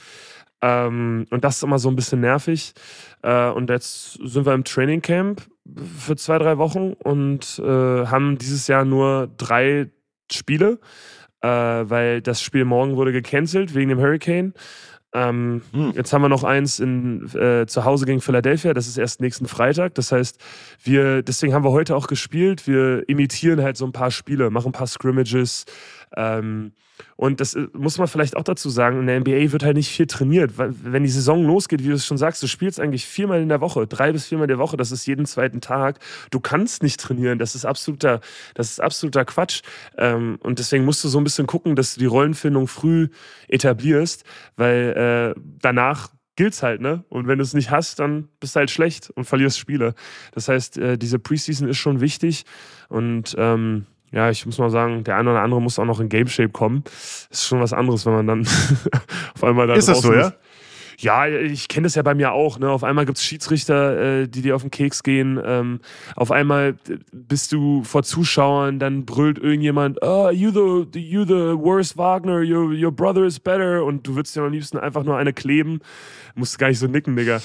Ähm, und das ist immer so ein bisschen nervig. Äh, und jetzt sind wir im Training Camp für zwei, drei Wochen und äh, haben dieses Jahr nur drei Spiele, äh, weil das Spiel morgen wurde gecancelt wegen dem Hurricane. Ähm, hm. Jetzt haben wir noch eins in, äh, zu Hause gegen Philadelphia, das ist erst nächsten Freitag. Das heißt, wir, deswegen haben wir heute auch gespielt. Wir imitieren halt so ein paar Spiele, machen ein paar Scrimmages. Ähm, und das muss man vielleicht auch dazu sagen, in der N B A wird halt nicht viel trainiert. Weil, wenn die Saison losgeht, wie du es schon sagst, du spielst eigentlich viermal in der Woche, drei bis viermal in der Woche, das ist jeden zweiten Tag. Du kannst nicht trainieren, das ist absoluter, das ist absoluter Quatsch. Ähm, und deswegen musst du so ein bisschen gucken, dass du die Rollenfindung früh etablierst, weil äh, danach gilt's halt, ne? Und wenn du es nicht hast, dann bist du halt schlecht und verlierst Spiele. Das heißt, äh, diese Preseason ist schon wichtig und ähm, ja, ich muss mal sagen, der eine oder andere muss auch noch in Game Shape kommen. Das ist schon was anderes, wenn man dann auf einmal da ist das so, ja? Ist. Ja, ich kenne das ja bei mir auch. Ne? Auf einmal gibt es Schiedsrichter, äh, die dir auf den Keks gehen. Ähm, auf einmal bist du vor Zuschauern, dann brüllt irgendjemand, oh, you the, you the worst Wagner, your, your brother is better. Und du würdest dir am liebsten einfach nur eine kleben. Musst gar nicht so nicken, Digga.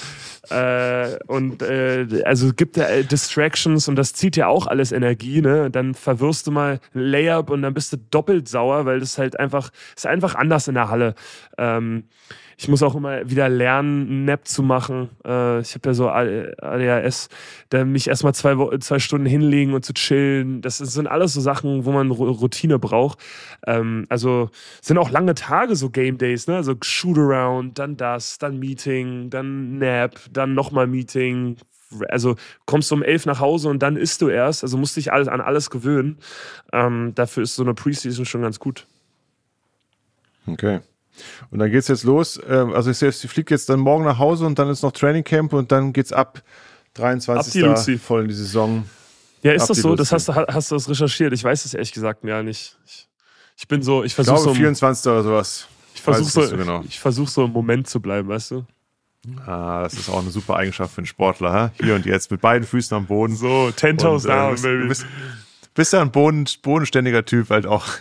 Äh, und äh, also gibt da äh, Distractions und das zieht ja auch alles Energie, ne? Dann verwirrst du mal ein Layup und dann bist du doppelt sauer, weil das halt einfach, ist einfach anders in der Halle. Ähm, Ich muss auch immer wieder lernen, einen Nap zu machen. Äh, ich habe ja so A D H S, da mich erstmal zwei, zwei Stunden hinlegen und zu chillen. Das sind alles so Sachen, wo man Routine braucht. Ähm, also sind auch lange Tage, so Game Days, ne? Also Shootaround, dann das, dann Meeting, dann Nap, dann nochmal Meeting. Also kommst du um elf nach Hause und dann isst du erst. Also musst dich alles an alles gewöhnen. Ähm, dafür ist so eine Preseason schon ganz gut. Okay. Und dann geht's jetzt los. Also ich sehe, sie fliegt jetzt dann morgen nach Hause und dann ist noch Training Camp und dann geht's ab dreiundzwanzigsten voll in die Saison. Ja, ist ab das so? Das hast du, hast du das recherchiert? Ich weiß es ehrlich gesagt ja nicht. Ich, ich bin so, ich versuche so vierundzwanzigsten oder sowas. Ich versuche so, so genau. ich versuche so im Moment zu bleiben, weißt du? Ah, das ist auch eine super Eigenschaft für einen Sportler, ha? Hier und jetzt mit beiden Füßen am Boden. So, ten toes und, down, äh, baby. Du bist, bist ja ein boden, bodenständiger Typ halt auch.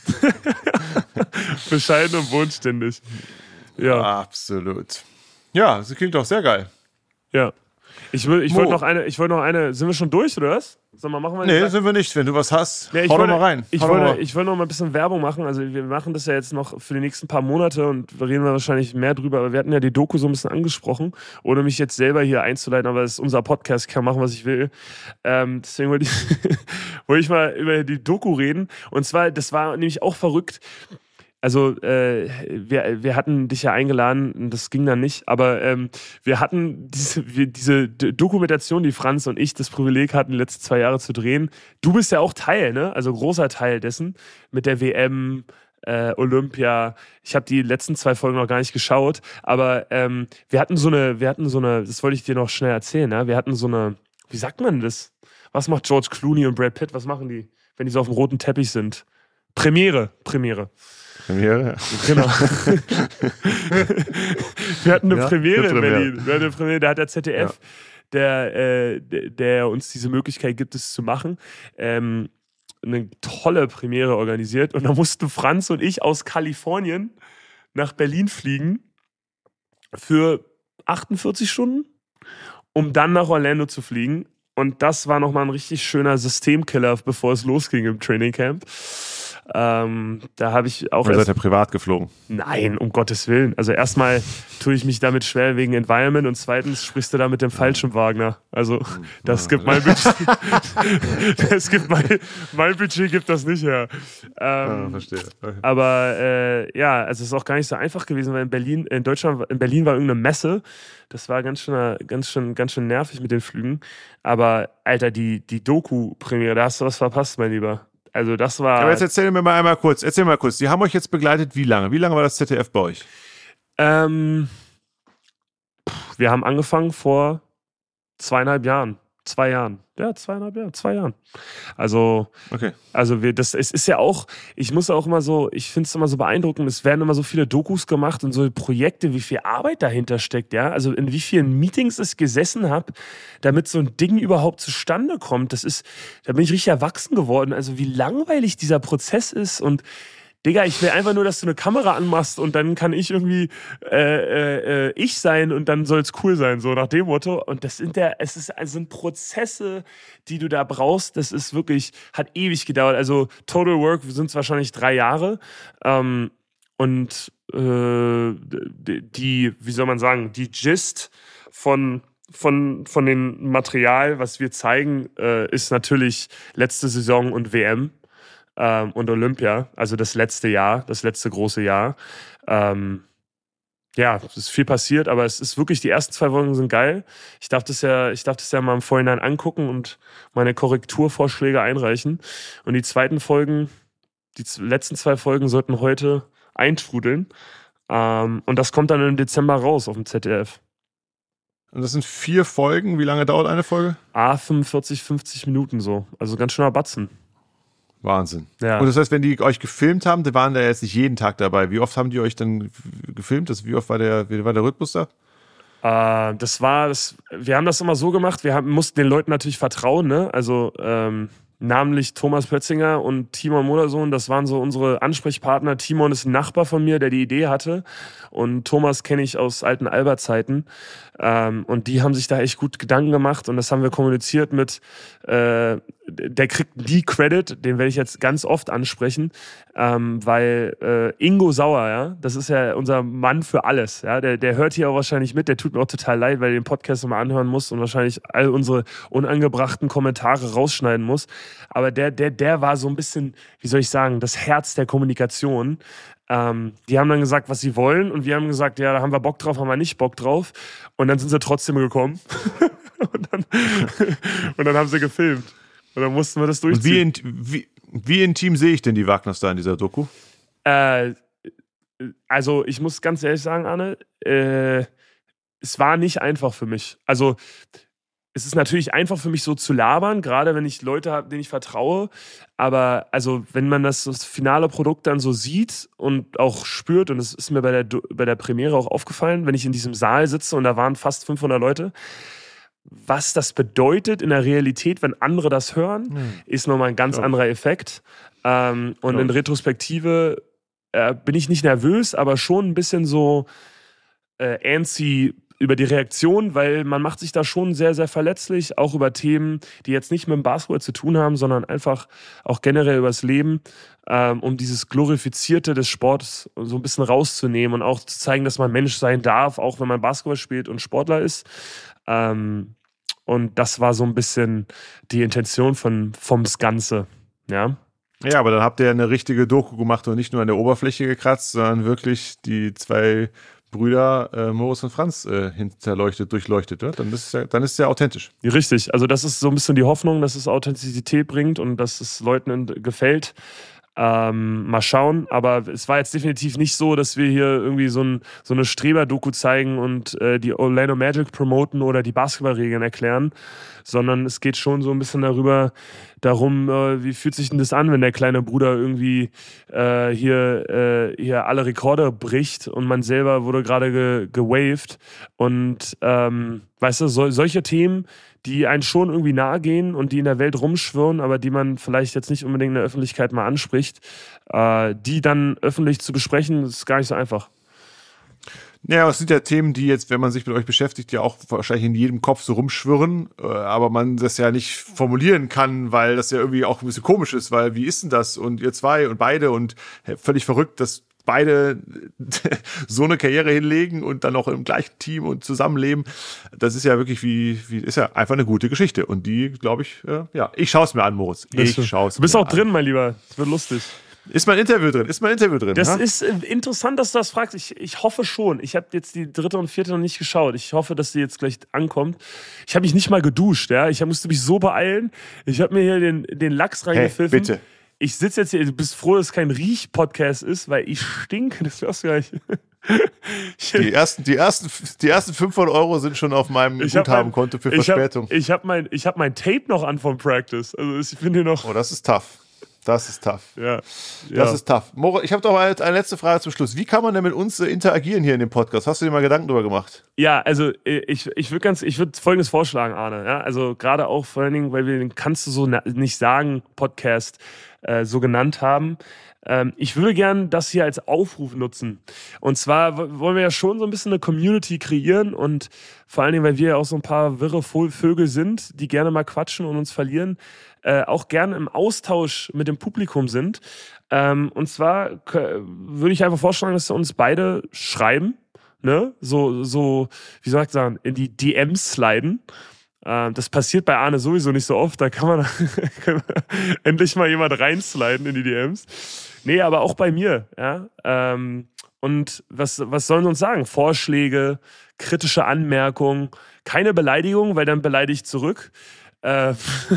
Bescheiden und bodenständig. Ja. Absolut. Ja, das klingt doch sehr geil. Ja. Ich, will, ich wollte noch eine, ich wollte noch eine, sind wir schon durch, oder was? Sag mal, machen wir Nee, sind wir nicht. Wenn du was hast, nee, hau wollte, doch mal rein. Ich hau wollte, mal. ich wollte noch mal ein bisschen Werbung machen. Also wir machen das ja jetzt noch für die nächsten paar Monate und wir reden da wahrscheinlich mehr drüber. Aber wir hatten ja die Doku so ein bisschen angesprochen, ohne mich jetzt selber hier einzuleiten, aber es ist unser Podcast, ich kann machen, was ich will. Ähm, deswegen wollte ich, wollte ich mal über die Doku reden. Und zwar, das war nämlich auch verrückt. Also äh, wir, wir hatten dich ja eingeladen, das ging dann nicht, aber ähm, wir hatten diese, wir, diese Dokumentation, die Franz und ich das Privileg hatten, die letzten zwei Jahre zu drehen. Du bist ja auch Teil, ne? Also großer Teil dessen mit der W M, äh, Olympia. Ich habe die letzten zwei Folgen noch gar nicht geschaut, aber ähm, wir hatten so eine, wir hatten so eine, das wollte ich dir noch schnell erzählen, ne? Wir hatten so eine, wie sagt man das? Was macht George Clooney und Brad Pitt? Was machen die, wenn die so auf dem roten Teppich sind? Premiere, Premiere. Premiere? Genau. Wir hatten eine ja, Premiere eine in Premiere. Berlin. Wir hatten eine Premiere, da hat der Z D F, ja. der, äh, der, der uns diese Möglichkeit gibt, es zu machen, ähm, eine tolle Premiere organisiert. Und da mussten Franz und ich aus Kalifornien nach Berlin fliegen für achtundvierzig Stunden, um dann nach Orlando zu fliegen. Und das war nochmal ein richtig schöner Systemkiller, bevor es losging im Trainingcamp. Ähm, da habe ich auch. Oder seid ihr privat geflogen? Nein, um Gottes Willen. Also erstmal tue ich mich damit schwer wegen Environment und zweitens sprichst du da mit dem falschen Wagner. Also das gibt mein Budget. das gibt mein, mein Budget gibt das nicht her. Ähm, ah, verstehe. Okay. Aber äh, ja, also es ist auch gar nicht so einfach gewesen, weil in Berlin, in Deutschland, in Berlin war irgendeine Messe. Das war ganz schön, ganz schön, ganz schön nervig mit den Flügen. Aber Alter, die, die Doku-Premiere, da hast du was verpasst, mein Lieber. Also das war. Aber jetzt erzähl mir mal einmal kurz. Erzähl mal kurz. Die haben euch jetzt begleitet. Wie lange? Wie lange war das Z D F bei euch? Ähm, wir haben angefangen vor zweieinhalb Jahren. Zwei Jahren. Ja, zweieinhalb Jahre, zwei Jahren. Also, okay. also wir, das, es ist ja auch, ich muss auch immer so, ich finde es immer so beeindruckend, es werden immer so viele Dokus gemacht und so Projekte, wie viel Arbeit dahinter steckt, ja. Also in wie vielen Meetings ich gesessen habe, damit so ein Ding überhaupt zustande kommt. Das ist, da bin ich richtig erwachsen geworden. Also wie langweilig dieser Prozess ist und Digga, ich will einfach nur, dass du eine Kamera anmachst und dann kann ich irgendwie äh, äh, äh, ich sein und dann soll's cool sein, so nach dem Motto. Und das sind der, es ist also sind Prozesse, die du da brauchst. Das ist wirklich, hat ewig gedauert. Also Total Work sind es wahrscheinlich drei Jahre. Ähm, und äh, die, wie soll man sagen, die Gist von von von dem Material, was wir zeigen, äh, ist natürlich letzte Saison und W M. Ähm, und Olympia, also das letzte Jahr, das letzte große Jahr. Ähm, ja, es ist viel passiert, aber es ist wirklich, die ersten zwei Folgen sind geil. Ich darf das ja, ich darf das ja mal im Vorhinein angucken und meine Korrekturvorschläge einreichen. Und die zweiten Folgen, die letzten zwei Folgen sollten heute eintrudeln. Ähm, und das kommt dann im Dezember raus auf dem Z D F. Und das sind vier Folgen. Wie lange dauert eine Folge? Ah, fünfundvierzig, fünfzig Minuten so. Also ganz schöner Batzen. Wahnsinn. Ja. Und das heißt, wenn die euch gefilmt haben, die waren da jetzt nicht jeden Tag dabei. Wie oft haben die euch dann gefilmt? Das, wie oft war der, wie war der Rhythmus da? Äh, das war, das, wir haben das immer so gemacht, wir haben, mussten den Leuten natürlich vertrauen, ne? Also ähm, namentlich Thomas Pötzinger und Timon Modersohn, das waren so unsere Ansprechpartner. Timon ist ein Nachbar von mir, der die Idee hatte und Thomas kenne ich aus alten Albert-Zeiten ähm, und die haben sich da echt gut Gedanken gemacht und das haben wir kommuniziert mit äh, der kriegt die Credit, den werde ich jetzt ganz oft ansprechen, ähm, weil äh, Ingo Sauer, ja, das ist ja unser Mann für alles, ja, der, der hört hier auch wahrscheinlich mit, der tut mir auch total leid, weil er den Podcast nochmal anhören muss und wahrscheinlich all unsere unangebrachten Kommentare rausschneiden muss, aber der, der, der war so ein bisschen, wie soll ich sagen, das Herz der Kommunikation. Ähm, die haben dann gesagt, was sie wollen und wir haben gesagt, ja, da haben wir Bock drauf, haben wir nicht Bock drauf und dann sind sie trotzdem gekommen und, dann, und dann haben sie gefilmt. Und dann mussten wir das durchziehen. Und wie, in, wie, wie intim sehe ich denn die Wagners da in dieser Doku? Äh, also ich muss ganz ehrlich sagen, Arne, äh, es war nicht einfach für mich. Also es ist natürlich einfach für mich so zu labern, gerade wenn ich Leute habe, denen ich vertraue. Aber also wenn man das, das finale Produkt dann so sieht und auch spürt, und das ist mir bei der, bei der Premiere auch aufgefallen, wenn ich in diesem Saal sitze und da waren fast fünfhundert Leute, was das bedeutet in der Realität, wenn andere das hören, mhm. ist nochmal ein ganz ja. anderer Effekt. Ähm, und ja. in Retrospektive äh, bin ich nicht nervös, aber schon ein bisschen so äh, antsy über die Reaktion, weil man macht sich da schon sehr, sehr verletzlich, auch über Themen, die jetzt nicht mit dem Basketball zu tun haben, sondern einfach auch generell übers Leben, ähm, um dieses Glorifizierte des Sports so ein bisschen rauszunehmen und auch zu zeigen, dass man Mensch sein darf, auch wenn man Basketball spielt und Sportler ist. Ähm, und das war so ein bisschen die Intention von, vom Ganze, ja. Ja, aber dann habt ihr eine richtige Doku gemacht und nicht nur an der Oberfläche gekratzt, sondern wirklich die zwei Brüder äh, Moritz und Franz äh, hinterleuchtet, durchleuchtet. Ja? Dann ist es ja, dann ist es ja authentisch. Richtig, also das ist so ein bisschen die Hoffnung, dass es Authentizität bringt und dass es Leuten gefällt. Ähm, mal schauen, aber es war jetzt definitiv nicht so, dass wir hier irgendwie so, ein, so eine Streber-Doku zeigen und äh, die Orlando Magic promoten oder die Basketballregeln erklären, sondern es geht schon so ein bisschen darüber, darum, äh, wie fühlt sich denn das an, wenn der kleine Bruder irgendwie äh, hier, äh, hier alle Rekorde bricht und man selber wurde gerade ge- gewaved und ähm, weißt du, so, solche Themen, die einen schon irgendwie nahe gehen und die in der Welt rumschwirren, aber die man vielleicht jetzt nicht unbedingt in der Öffentlichkeit mal anspricht, äh, die dann öffentlich zu besprechen, ist gar nicht so einfach. Ja, es sind ja Themen, die jetzt, wenn man sich mit euch beschäftigt, ja auch wahrscheinlich in jedem Kopf so rumschwirren, äh, aber man das ja nicht formulieren kann, weil das ja irgendwie auch ein bisschen komisch ist, weil wie ist denn das? Und ihr zwei und beide und äh, völlig verrückt, dass beide so eine Karriere hinlegen und dann auch im gleichen Team und zusammenleben. Das ist ja wirklich wie, wie ist ja einfach eine gute Geschichte. Und die, glaube ich, äh, ja, ich schaue es mir an, Moritz. Ich schaue es mir an. Du bist auch drin, mein Lieber. Es wird lustig. Ist mein Interview drin? Ist mein Interview drin? Das ha? ist äh, interessant, dass du das fragst. Ich, ich hoffe schon. Ich habe jetzt die dritte und vierte noch nicht geschaut. Ich hoffe, dass die jetzt gleich ankommt. Ich habe mich nicht mal geduscht. Ja? Ich musste mich so beeilen. Ich habe mir hier den, den Lachs reingepfiffen. Hey, bitte. Ich sitze jetzt hier, du bist froh, dass es kein Riech-Podcast ist, weil ich stinke, das hörst du gar nicht. Die ersten, die, ersten, die ersten fünfhundert Euro sind schon auf meinem Guthabenkonto für Verspätung. Ich habe hab mein, ich hab mein Tape noch an vom Practice. Also ich bin hier noch. Oh, das ist tough. Das ist tough. Ja. Das ja. ist tough. Moritz, ich habe doch eine, eine letzte Frage zum Schluss. Wie kann man denn mit uns äh, interagieren hier in dem Podcast? Hast du dir mal Gedanken darüber gemacht? Ja, also ich, ich würde ganz, ich würde Folgendes vorschlagen, Arne. Ja? Also gerade auch vor allen Dingen, weil wir den Kannst du so nicht sagen Podcast äh, so genannt haben. Ähm, ich würde gern das hier als Aufruf nutzen. Und zwar w- wollen wir ja schon so ein bisschen eine Community kreieren und vor allen Dingen, weil wir ja auch so ein paar wirre Vögel sind, die gerne mal quatschen und uns verlieren, äh, auch gerne im Austausch mit dem Publikum sind. Ähm, und zwar k- würde ich einfach vorschlagen, dass wir uns beide schreiben, ne? So, so, wie soll ich sagen, in die D Ms sliden. Das passiert bei Arne sowieso nicht so oft. Da kann man, kann man endlich mal jemand reinsliden in die D Ms. Nee, aber auch bei mir. Ja? Und was, was sollen sie uns sagen? Vorschläge, kritische Anmerkungen, keine Beleidigung, weil dann beleidige ich zurück. Äh,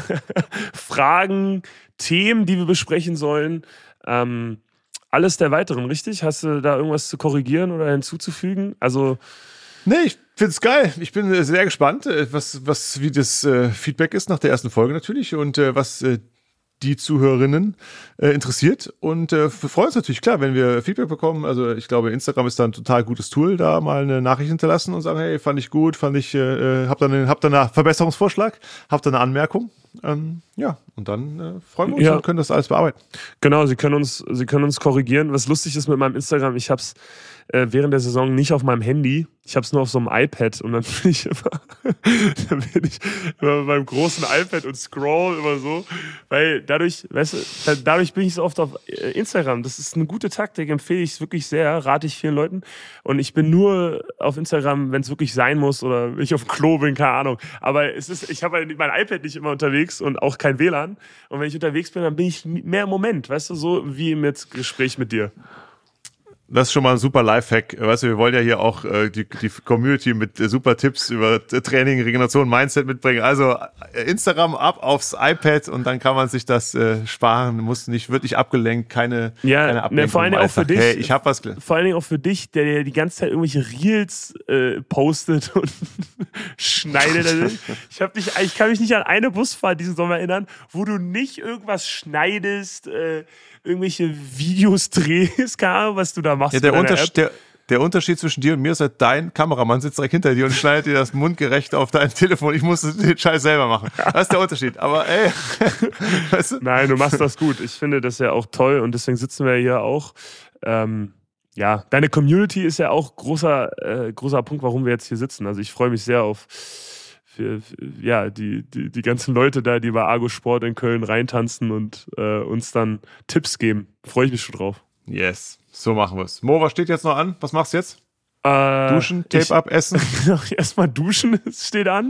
Fragen, Themen, die wir besprechen sollen. Ähm, alles der Weiteren, richtig? Hast du da irgendwas zu korrigieren oder hinzuzufügen? Also Nee, ich find's geil. Ich bin äh, sehr gespannt, äh, was, was, wie das äh, Feedback ist nach der ersten Folge natürlich und äh, was äh, die Zuhörerinnen äh, interessiert. Und äh, wir freuen uns natürlich, klar, wenn wir Feedback bekommen. Also ich glaube, Instagram ist da ein total gutes Tool, da mal eine Nachricht hinterlassen und sagen, hey, fand ich gut, fand ich, äh, hab dann, einen, hab dann einen Verbesserungsvorschlag, hab dann eine Anmerkung. Ähm, ja, und dann äh, freuen wir uns Ja. und können das alles bearbeiten. Genau, sie können uns, sie können uns korrigieren. Was lustig ist mit meinem Instagram, ich hab's äh, während der Saison nicht auf meinem Handy. Ich hab's nur auf so einem iPad und dann bin ich immer, dann bin ich immer mit meinem großen iPad und scroll immer so. Weil dadurch, weißt du, da- dadurch bin ich so oft auf äh, Instagram. Das ist eine gute Taktik, empfehle ich wirklich sehr, rate ich vielen Leuten. Und ich bin nur auf Instagram, wenn es wirklich sein muss oder wenn ich auf dem Klo bin, keine Ahnung. Aber es ist, ich habe halt mein iPad nicht immer unterwegs und auch kein W L A N. Und wenn ich unterwegs bin, dann bin ich mehr im Moment, weißt du, so wie im jetzt Gespräch mit dir. Das ist schon mal ein super Lifehack. Weißt du, wir wollen ja hier auch äh, die, die Community mit äh, super Tipps über äh, Training, Regeneration, Mindset mitbringen. Also äh, Instagram ab aufs iPad und dann kann man sich das äh, sparen. Muss nicht wirklich abgelenkt, keine, Ja, keine ne, Ablenkung. vor allen Dingen im auch für Alltag. dich. Hey, ich hab was gelernt. Vor allen Dingen auch für dich, der dir die ganze Zeit irgendwelche Reels äh, postet und schneidet. Also ich, hab nicht, ich kann mich nicht an eine Busfahrt diesen Sommer erinnern, wo du nicht irgendwas schneidest, äh, irgendwelche Videos drehst, keine Ahnung, was du da machst. Ja, der, mit deiner Unterschied, der, der Unterschied zwischen dir und mir ist halt, dein Kameramann sitzt direkt hinter dir und schneidet dir das mundgerecht auf dein Telefon. Ich muss den Scheiß selber machen. Das ist der Unterschied. Aber ey, weißt du? Nein, du machst das gut. Ich finde das ja auch toll und deswegen sitzen wir hier auch. Ähm, ja, deine Community ist ja auch großer, äh, großer Punkt, warum wir jetzt hier sitzen. Also ich freue mich sehr auf für, für, ja, die, die, die ganzen Leute da, die bei Argo Sport in Köln reintanzen und äh, uns dann Tipps geben. Freue ich mich schon drauf. Yes, so machen wir es. Mo, was steht jetzt noch an? Was machst du jetzt? Äh, Duschen, Tape ich, ab, essen? Erstmal duschen, es steht an.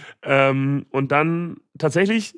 Ähm, und dann tatsächlich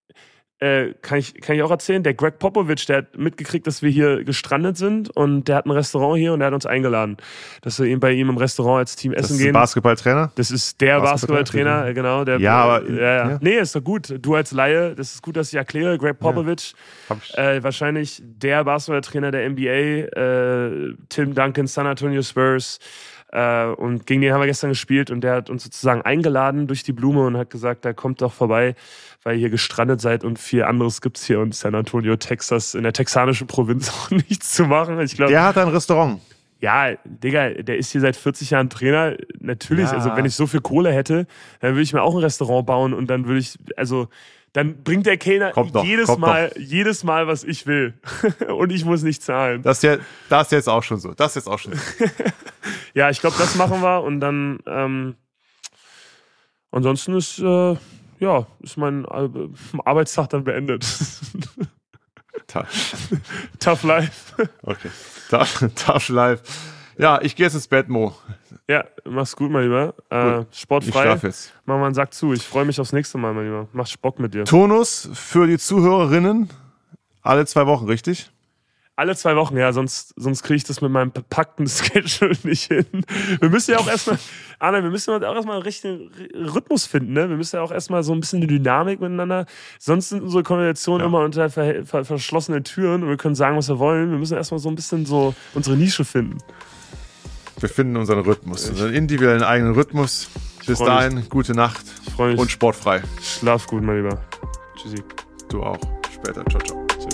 äh, kann, ich, kann ich auch erzählen, der Greg Popovich, der hat mitgekriegt, dass wir hier gestrandet sind und der hat ein Restaurant hier und der hat uns eingeladen, dass wir eben bei ihm im Restaurant als Team Das essen ist ein gehen. Basketballtrainer? Das ist der Basketballtrainer, Basketballtrainer, genau. Der, Ja, aber- Ja, ja. ja. Nee, ist doch gut. Du als Laie, das ist gut, dass ich erkläre. Greg Popovich, Hab ich- äh, wahrscheinlich der Basketballtrainer der N B A, äh, Tim Duncan, San Antonio Spurs. Äh, und gegen den haben wir gestern gespielt und der hat uns sozusagen eingeladen durch die Blume und hat gesagt, da kommt doch vorbei, weil ihr hier gestrandet seid und viel anderes gibt's hier in San Antonio, Texas, in der texanischen Provinz auch nichts zu machen. Ich glaube, Der hat ein Restaurant. ja, Digga, der ist hier seit vierzig Jahren Trainer. Natürlich, Ja. also wenn ich so viel Kohle hätte, dann würde ich mir auch ein Restaurant bauen und dann würde ich, also dann bringt der Kellner Kommt noch, jedes kommt Mal, jedes Mal, was ich will. Und ich muss nicht zahlen. Das ist, ja, das ist jetzt auch schon so. Das ist jetzt auch schon so. Ja, ich glaube, das machen wir und dann ähm, ansonsten ist äh, ja, ist mein äh, Arbeitstag dann beendet. Tough. Tough life. Okay. Tough, tough life. Ja, ich gehe jetzt ins Bett, Mo. Ja, mach's gut, mein Lieber. Äh, sportfrei. Ich schlaf jetzt. Mach mal einen Sack zu. Ich freue mich aufs nächste Mal, mein Lieber. Macht Bock mit dir. Turnus für die Zuhörerinnen alle zwei Wochen, richtig? Alle zwei Wochen, ja, sonst, sonst kriege ich das mit meinem bepackten Schedule nicht hin. Wir müssen ja auch erstmal, Arne, wir müssen auch erstmal einen richtigen Rhythmus finden, ne? Wir müssen ja auch erstmal so ein bisschen die Dynamik miteinander. Sonst sind unsere Konversationen ja. immer unter ver ver verschlossenen Türen und wir können sagen, was wir wollen. Wir müssen erstmal so ein bisschen so unsere Nische finden. Wir finden unseren Rhythmus, unseren individuellen eigenen Rhythmus. Bis dahin, mich. Gute Nacht ich freu mich. Und sportfrei. Schlaf gut, mein Lieber. Tschüssi. Du auch. Später. Ciao, ciao. Tschüss.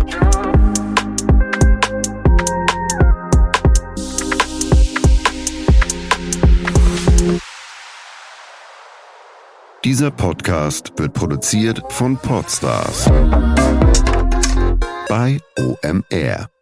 Dieser Podcast wird produziert von Podstars bei O M R.